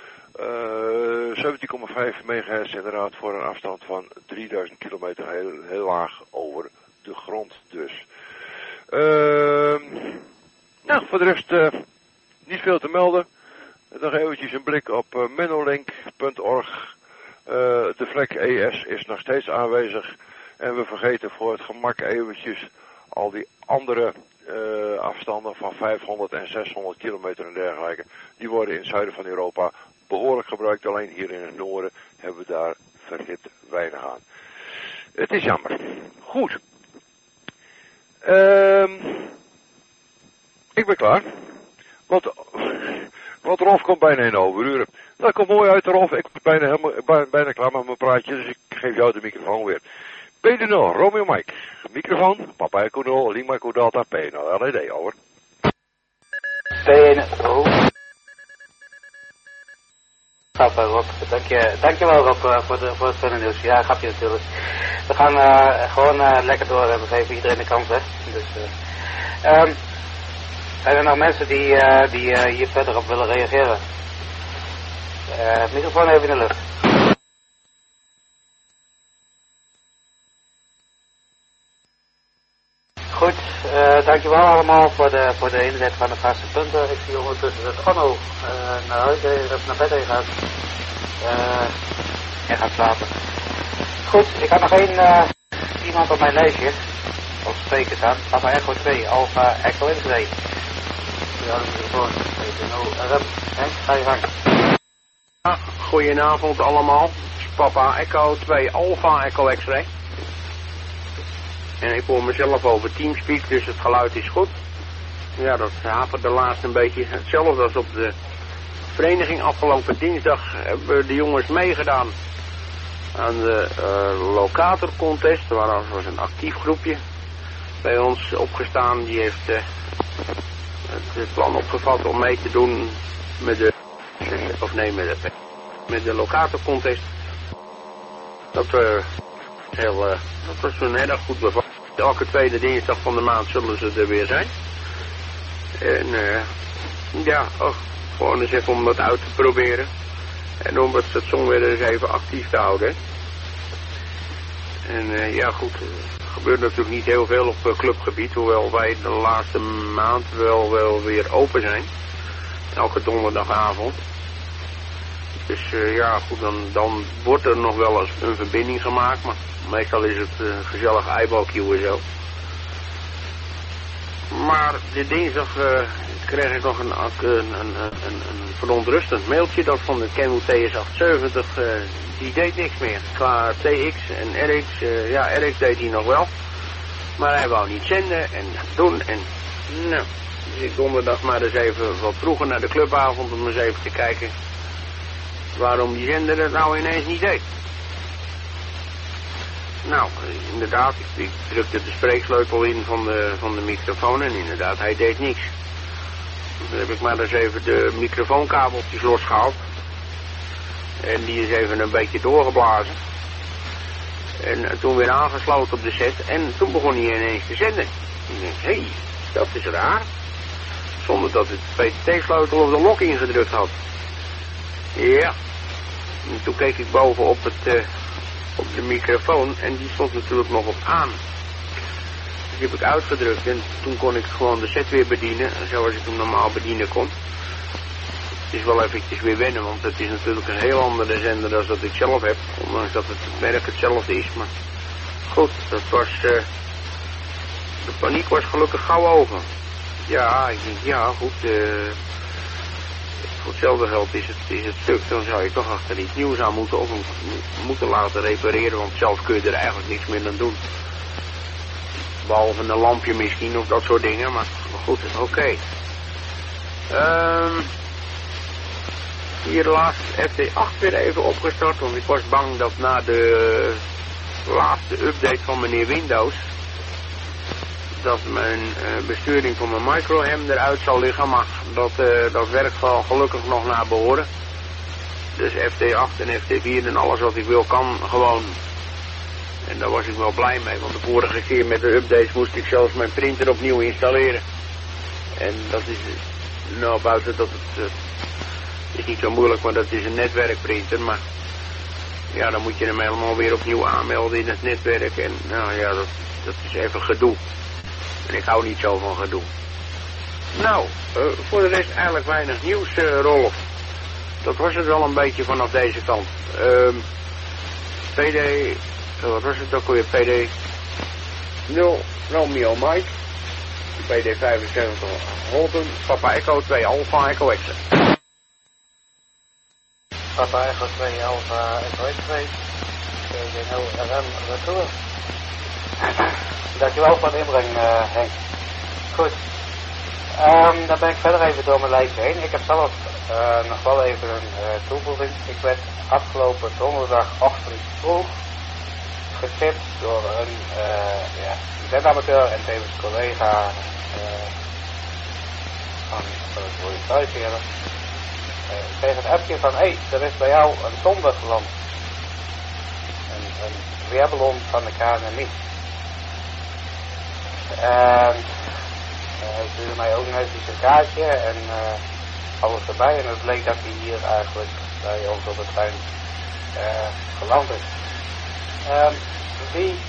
Speaker 3: 17,5 megahertz inderdaad voor een afstand van 3000 kilometer, heel laag over de grond dus. Nou, voor de rest Niet veel te melden. Nog eventjes een blik op menolink.org. De vlek ES is nog steeds aanwezig. En we vergeten voor het gemak eventjes al die andere afstanden van 500 en 600 kilometer en dergelijke. Die worden in het zuiden van Europa behoorlijk gebruikt. Alleen hier in het noorden hebben we daar verhit weinig aan. Het is jammer. Goed. Ik ben klaar. Want Rolf komt bijna in overuren. Dat komt mooi uit, Rolf. Ik ben bijna klaar met mijn praatje, dus ik geef jou de microfoon weer. P0, Romeo Mike. Microfoon, Papa Echo 0, Lima Echo Delta, P0, LED, over.
Speaker 2: P1, Papa Rob, dankjewel Rob voor het fijne nieuws. Ja, grapje natuurlijk. We gaan gewoon lekker door en we geven iedereen de kans, hè. Dus, zijn er nog mensen die hier verder op willen reageren? Microfoon even in de lucht. Goed, dankjewel allemaal voor de inzet van de vaste punten. Ik zie ondertussen dat Onno naar bed heen gaat. En gaat slapen. Goed, ik had nog iemand op mijn lijstje. Op spreken staan. Papa Echo 2, Alpha Echo X-Ray. Ja, dat is gewoon. Ga je gang.
Speaker 14: Goedenavond allemaal. Papa Echo 2 Alpha Echo X-Ray. En ik hoor mezelf over Teamspeak, dus het geluid is goed. Ja, dat haperde laatst een beetje hetzelfde als op de vereniging. Afgelopen dinsdag hebben de jongens meegedaan aan de locator contest. Er was een actief groepje bij ons opgestaan. Die heeft het plan opgevat om mee te doen met de locator contest. Dat was een erg goed bevallen. Elke tweede dinsdag van de maand zullen ze er weer zijn. En gewoon eens even om dat uit te proberen. En om het station weer eens even actief te houden. En goed, er gebeurt natuurlijk niet heel veel op clubgebied. Hoewel wij de laatste maand wel weer open zijn. Elke donderdagavond. Dus goed, dan wordt er nog wel eens een verbinding gemaakt. Maar meestal is het gezellig eyebalqueue en zo. Maar de dinsdag kreeg ik nog een verontrustend mailtje. Dat van de Camel TS870, die deed niks meer. Qua TX en RX, RX deed hij nog wel. Maar hij wou niet zenden en doen en nou. Dus ik donderdag maar eens even wat vroeger naar de clubavond om eens even te kijken waarom die zender het nou ineens niet deed. Nou, inderdaad, ik drukte de spreeksleutel in van de microfoon en inderdaad, hij deed niks. Dan heb ik maar eens even de microfoonkabeltjes losgehaald. En die is even een beetje doorgeblazen. En toen weer aangesloten op de set en toen begon hij ineens te zenden. Ik denk, hé, dat is raar. Zonder dat het PTT-sleutel of de lok ingedrukt had. Ja. En toen keek ik boven op de microfoon en die stond natuurlijk nog op aan. Dus die heb ik uitgedrukt en toen kon ik gewoon de set weer bedienen, zoals ik hem normaal bedienen kon. Het is wel eventjes weer wennen, want het is natuurlijk een heel andere zender dan dat ik zelf heb, ondanks dat het merk hetzelfde is. Maar goed, dat was, de paniek was gelukkig gauw over. Ja, ik denk, ja goed, voor hetzelfde geld is het stuk, dan zou je toch achter iets nieuws aan moeten of moeten laten repareren, want zelf kun je er eigenlijk niks meer aan doen. Behalve een lampje misschien of dat soort dingen, maar goed, oké. Hier laatst FT8 weer even opgestart, want ik was bang dat na de laatste update van meneer Windows dat mijn besturing van mijn microham eruit zal liggen, maar dat werkt wel gelukkig nog naar behoren. Dus FT8 en FT4 en alles wat ik wil kan gewoon. En daar was ik wel blij mee, want de vorige keer met de updates moest ik zelfs mijn printer opnieuw installeren. En dat is, nou buiten dat het is niet zo moeilijk, maar dat is een netwerkprinter, maar ja, dan moet je hem helemaal weer opnieuw aanmelden in het netwerk en nou ja, dat is even gedoe. En ik hou niet zo van gedoe. Nou, voor de rest eigenlijk weinig nieuws, Rolf. Dat was het wel een beetje vanaf deze kant. PD, wat was het ook weer? PD 0 Romeo Mike. PD 75 Holden, Papa Echo 2 Alpha Echo Extra.
Speaker 2: Papa Echo 2 Alpha Echo Extra. PD 0 RM retour. Dankjewel voor de inbreng, Henk. Goed. Dan ben ik verder even door mijn lijst heen. Ik heb zelf nog wel even een toevoeging. Ik werd afgelopen donderdagochtend vroeg getipt door een zendamateur en tevens collega van het Boeien-Thuisheerder. Ik kreeg het appje van, er is bij jou een donder geland. Een weerballon van de KNMI. Hij stuurde mij ook netjes een kaartje en alles erbij. En het bleek dat hij hier eigenlijk bij ons op het trein geland is. Wie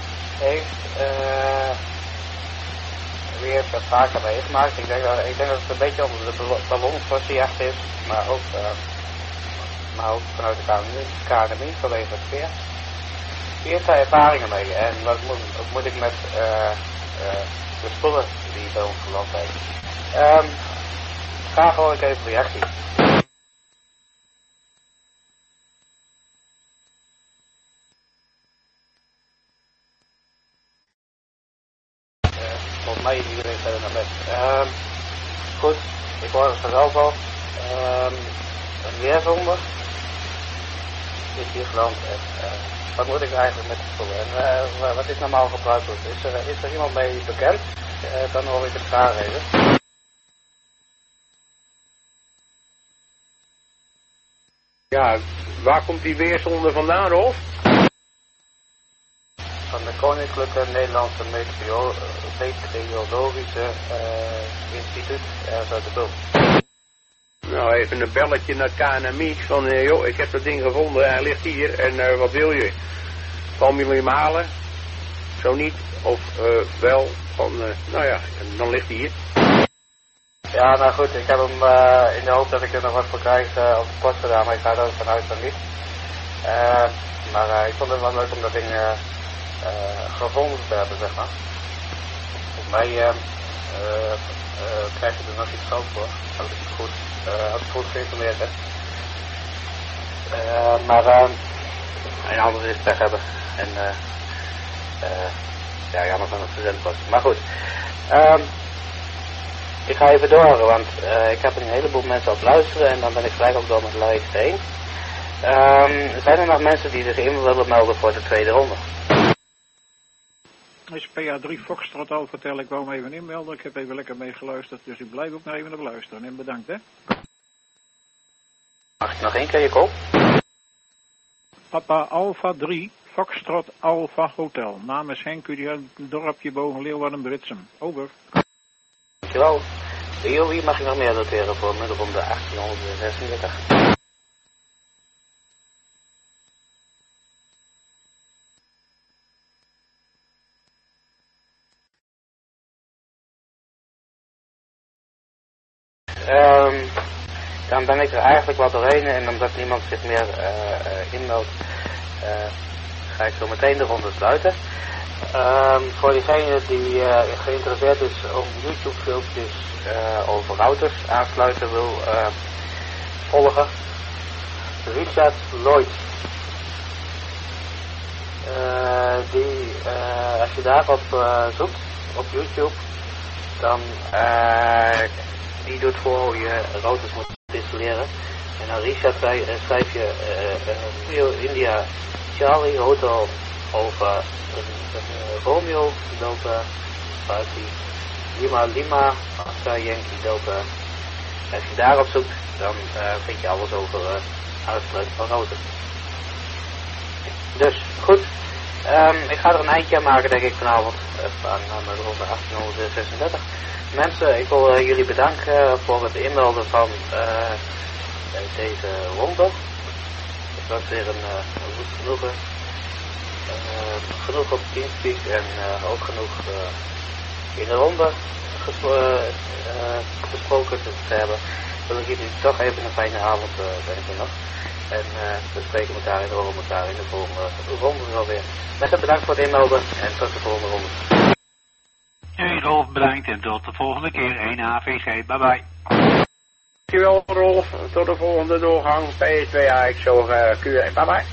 Speaker 2: heeft dat vaker meegemaakt? Ik denk dat het een beetje onder de ballonversicht is, maar ook vanuit de KNMI vanwege het weer. Wie heeft daar ervaringen mee en wat moet ik met de spullen die bij ons geland zijn? Graag hoor ik even reactie. Volgens mij is iedereen verder naar bed. Goed, ik hoor het vanzelf al. Een weerzonder is hier geland. Wat moet ik eigenlijk met de spullen? En wat is normaal gebruikelijk? Is er iemand mee bekend? Dan hoor ik het graag even.
Speaker 14: Ja, waar komt die weerzonde vandaan, Rolf?
Speaker 2: Van de Koninklijke Nederlandse Meteorologische Instituut uit de Bult.
Speaker 14: Nou, even een belletje naar het KNMI van, joh, ik heb dat ding gevonden, hij ligt hier en wat wil je? Komen jullie hem halen? Zo niet, of wel, van, nou ja, en dan ligt hij hier.
Speaker 2: Ja, nou goed, ik heb hem in de hoop dat ik er nog wat voor krijg op de post gedaan, maar ik ga er vanuit van niet. Maar ik vond het wel leuk om dat ding gevonden te hebben, zeg maar. Volgens mij krijg je er nog iets geld voor, als ik goed geïnformeerd heb. Maar een ander is pech hebben. En ja, jammer van het verzendpost. Maar goed. Ik ga even door, want ik heb een heleboel mensen op luisteren en dan ben ik gelijk ook door mijn lijst heen. Zijn er nog mensen die zich in willen melden voor de tweede ronde?
Speaker 15: Is PA3 Foxtrot al vertellen, ik wou me even inmelden. Ik heb even lekker meegeluisterd, dus ik blijf ook nog even op luisteren. En bedankt, hè.
Speaker 2: Mag ik nog één keer je kop?
Speaker 15: Papa Alpha 3, Foxtrot Alpha Hotel. Namens Henk, het dorpje boven Leeuwarden-Britsum. Over.
Speaker 2: Dankjewel. Wie mag ik nog meer noteren voor middel om de 1836? Dan ben ik er eigenlijk wel doorheen en omdat niemand zich meer inmeldt, ga ik zo meteen de ronde sluiten. Voor diegene die geïnteresseerd is om YouTube filmpjes over routers aansluiten wil volgen, Richard Lloyd. Als je daarop zoekt op YouTube, dan die doet voor je routers moet installeren. En dan Richard schrijf je India Charlie Hotel over Romeo Delta Party Lima Oscar Yankee Delta. Als je daarop zoekt, dan vind je alles over aansluiten van routers. Dus goed, ik ga er een eindje aan maken denk ik vanavond aan mijn ronde 1836. Mensen, ik wil jullie bedanken voor het inmelden van deze ronde. Het was weer een goed genoegen. Genoeg op Teamspeak en ook genoeg in de ronde. gesproken te hebben, wil ik jullie toch even een fijne avond wensen nog. En we spreken elkaar en horen elkaar in de volgende ronde wel weer. Met bedankt voor het inmelden en tot de volgende ronde.
Speaker 13: Hey Rolf, bedankt en tot de volgende keer. 1 AVG, bye bye.
Speaker 14: Dankjewel Rolf, tot de volgende doorgang. P2A, ik zo Q1, bye bye.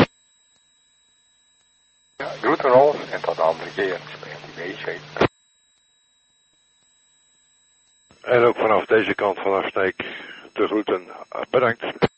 Speaker 5: Ja, groeten Rolf en tot de andere keer. BC.
Speaker 3: En ook vanaf deze kant van Afsneek te groeten. Bedankt.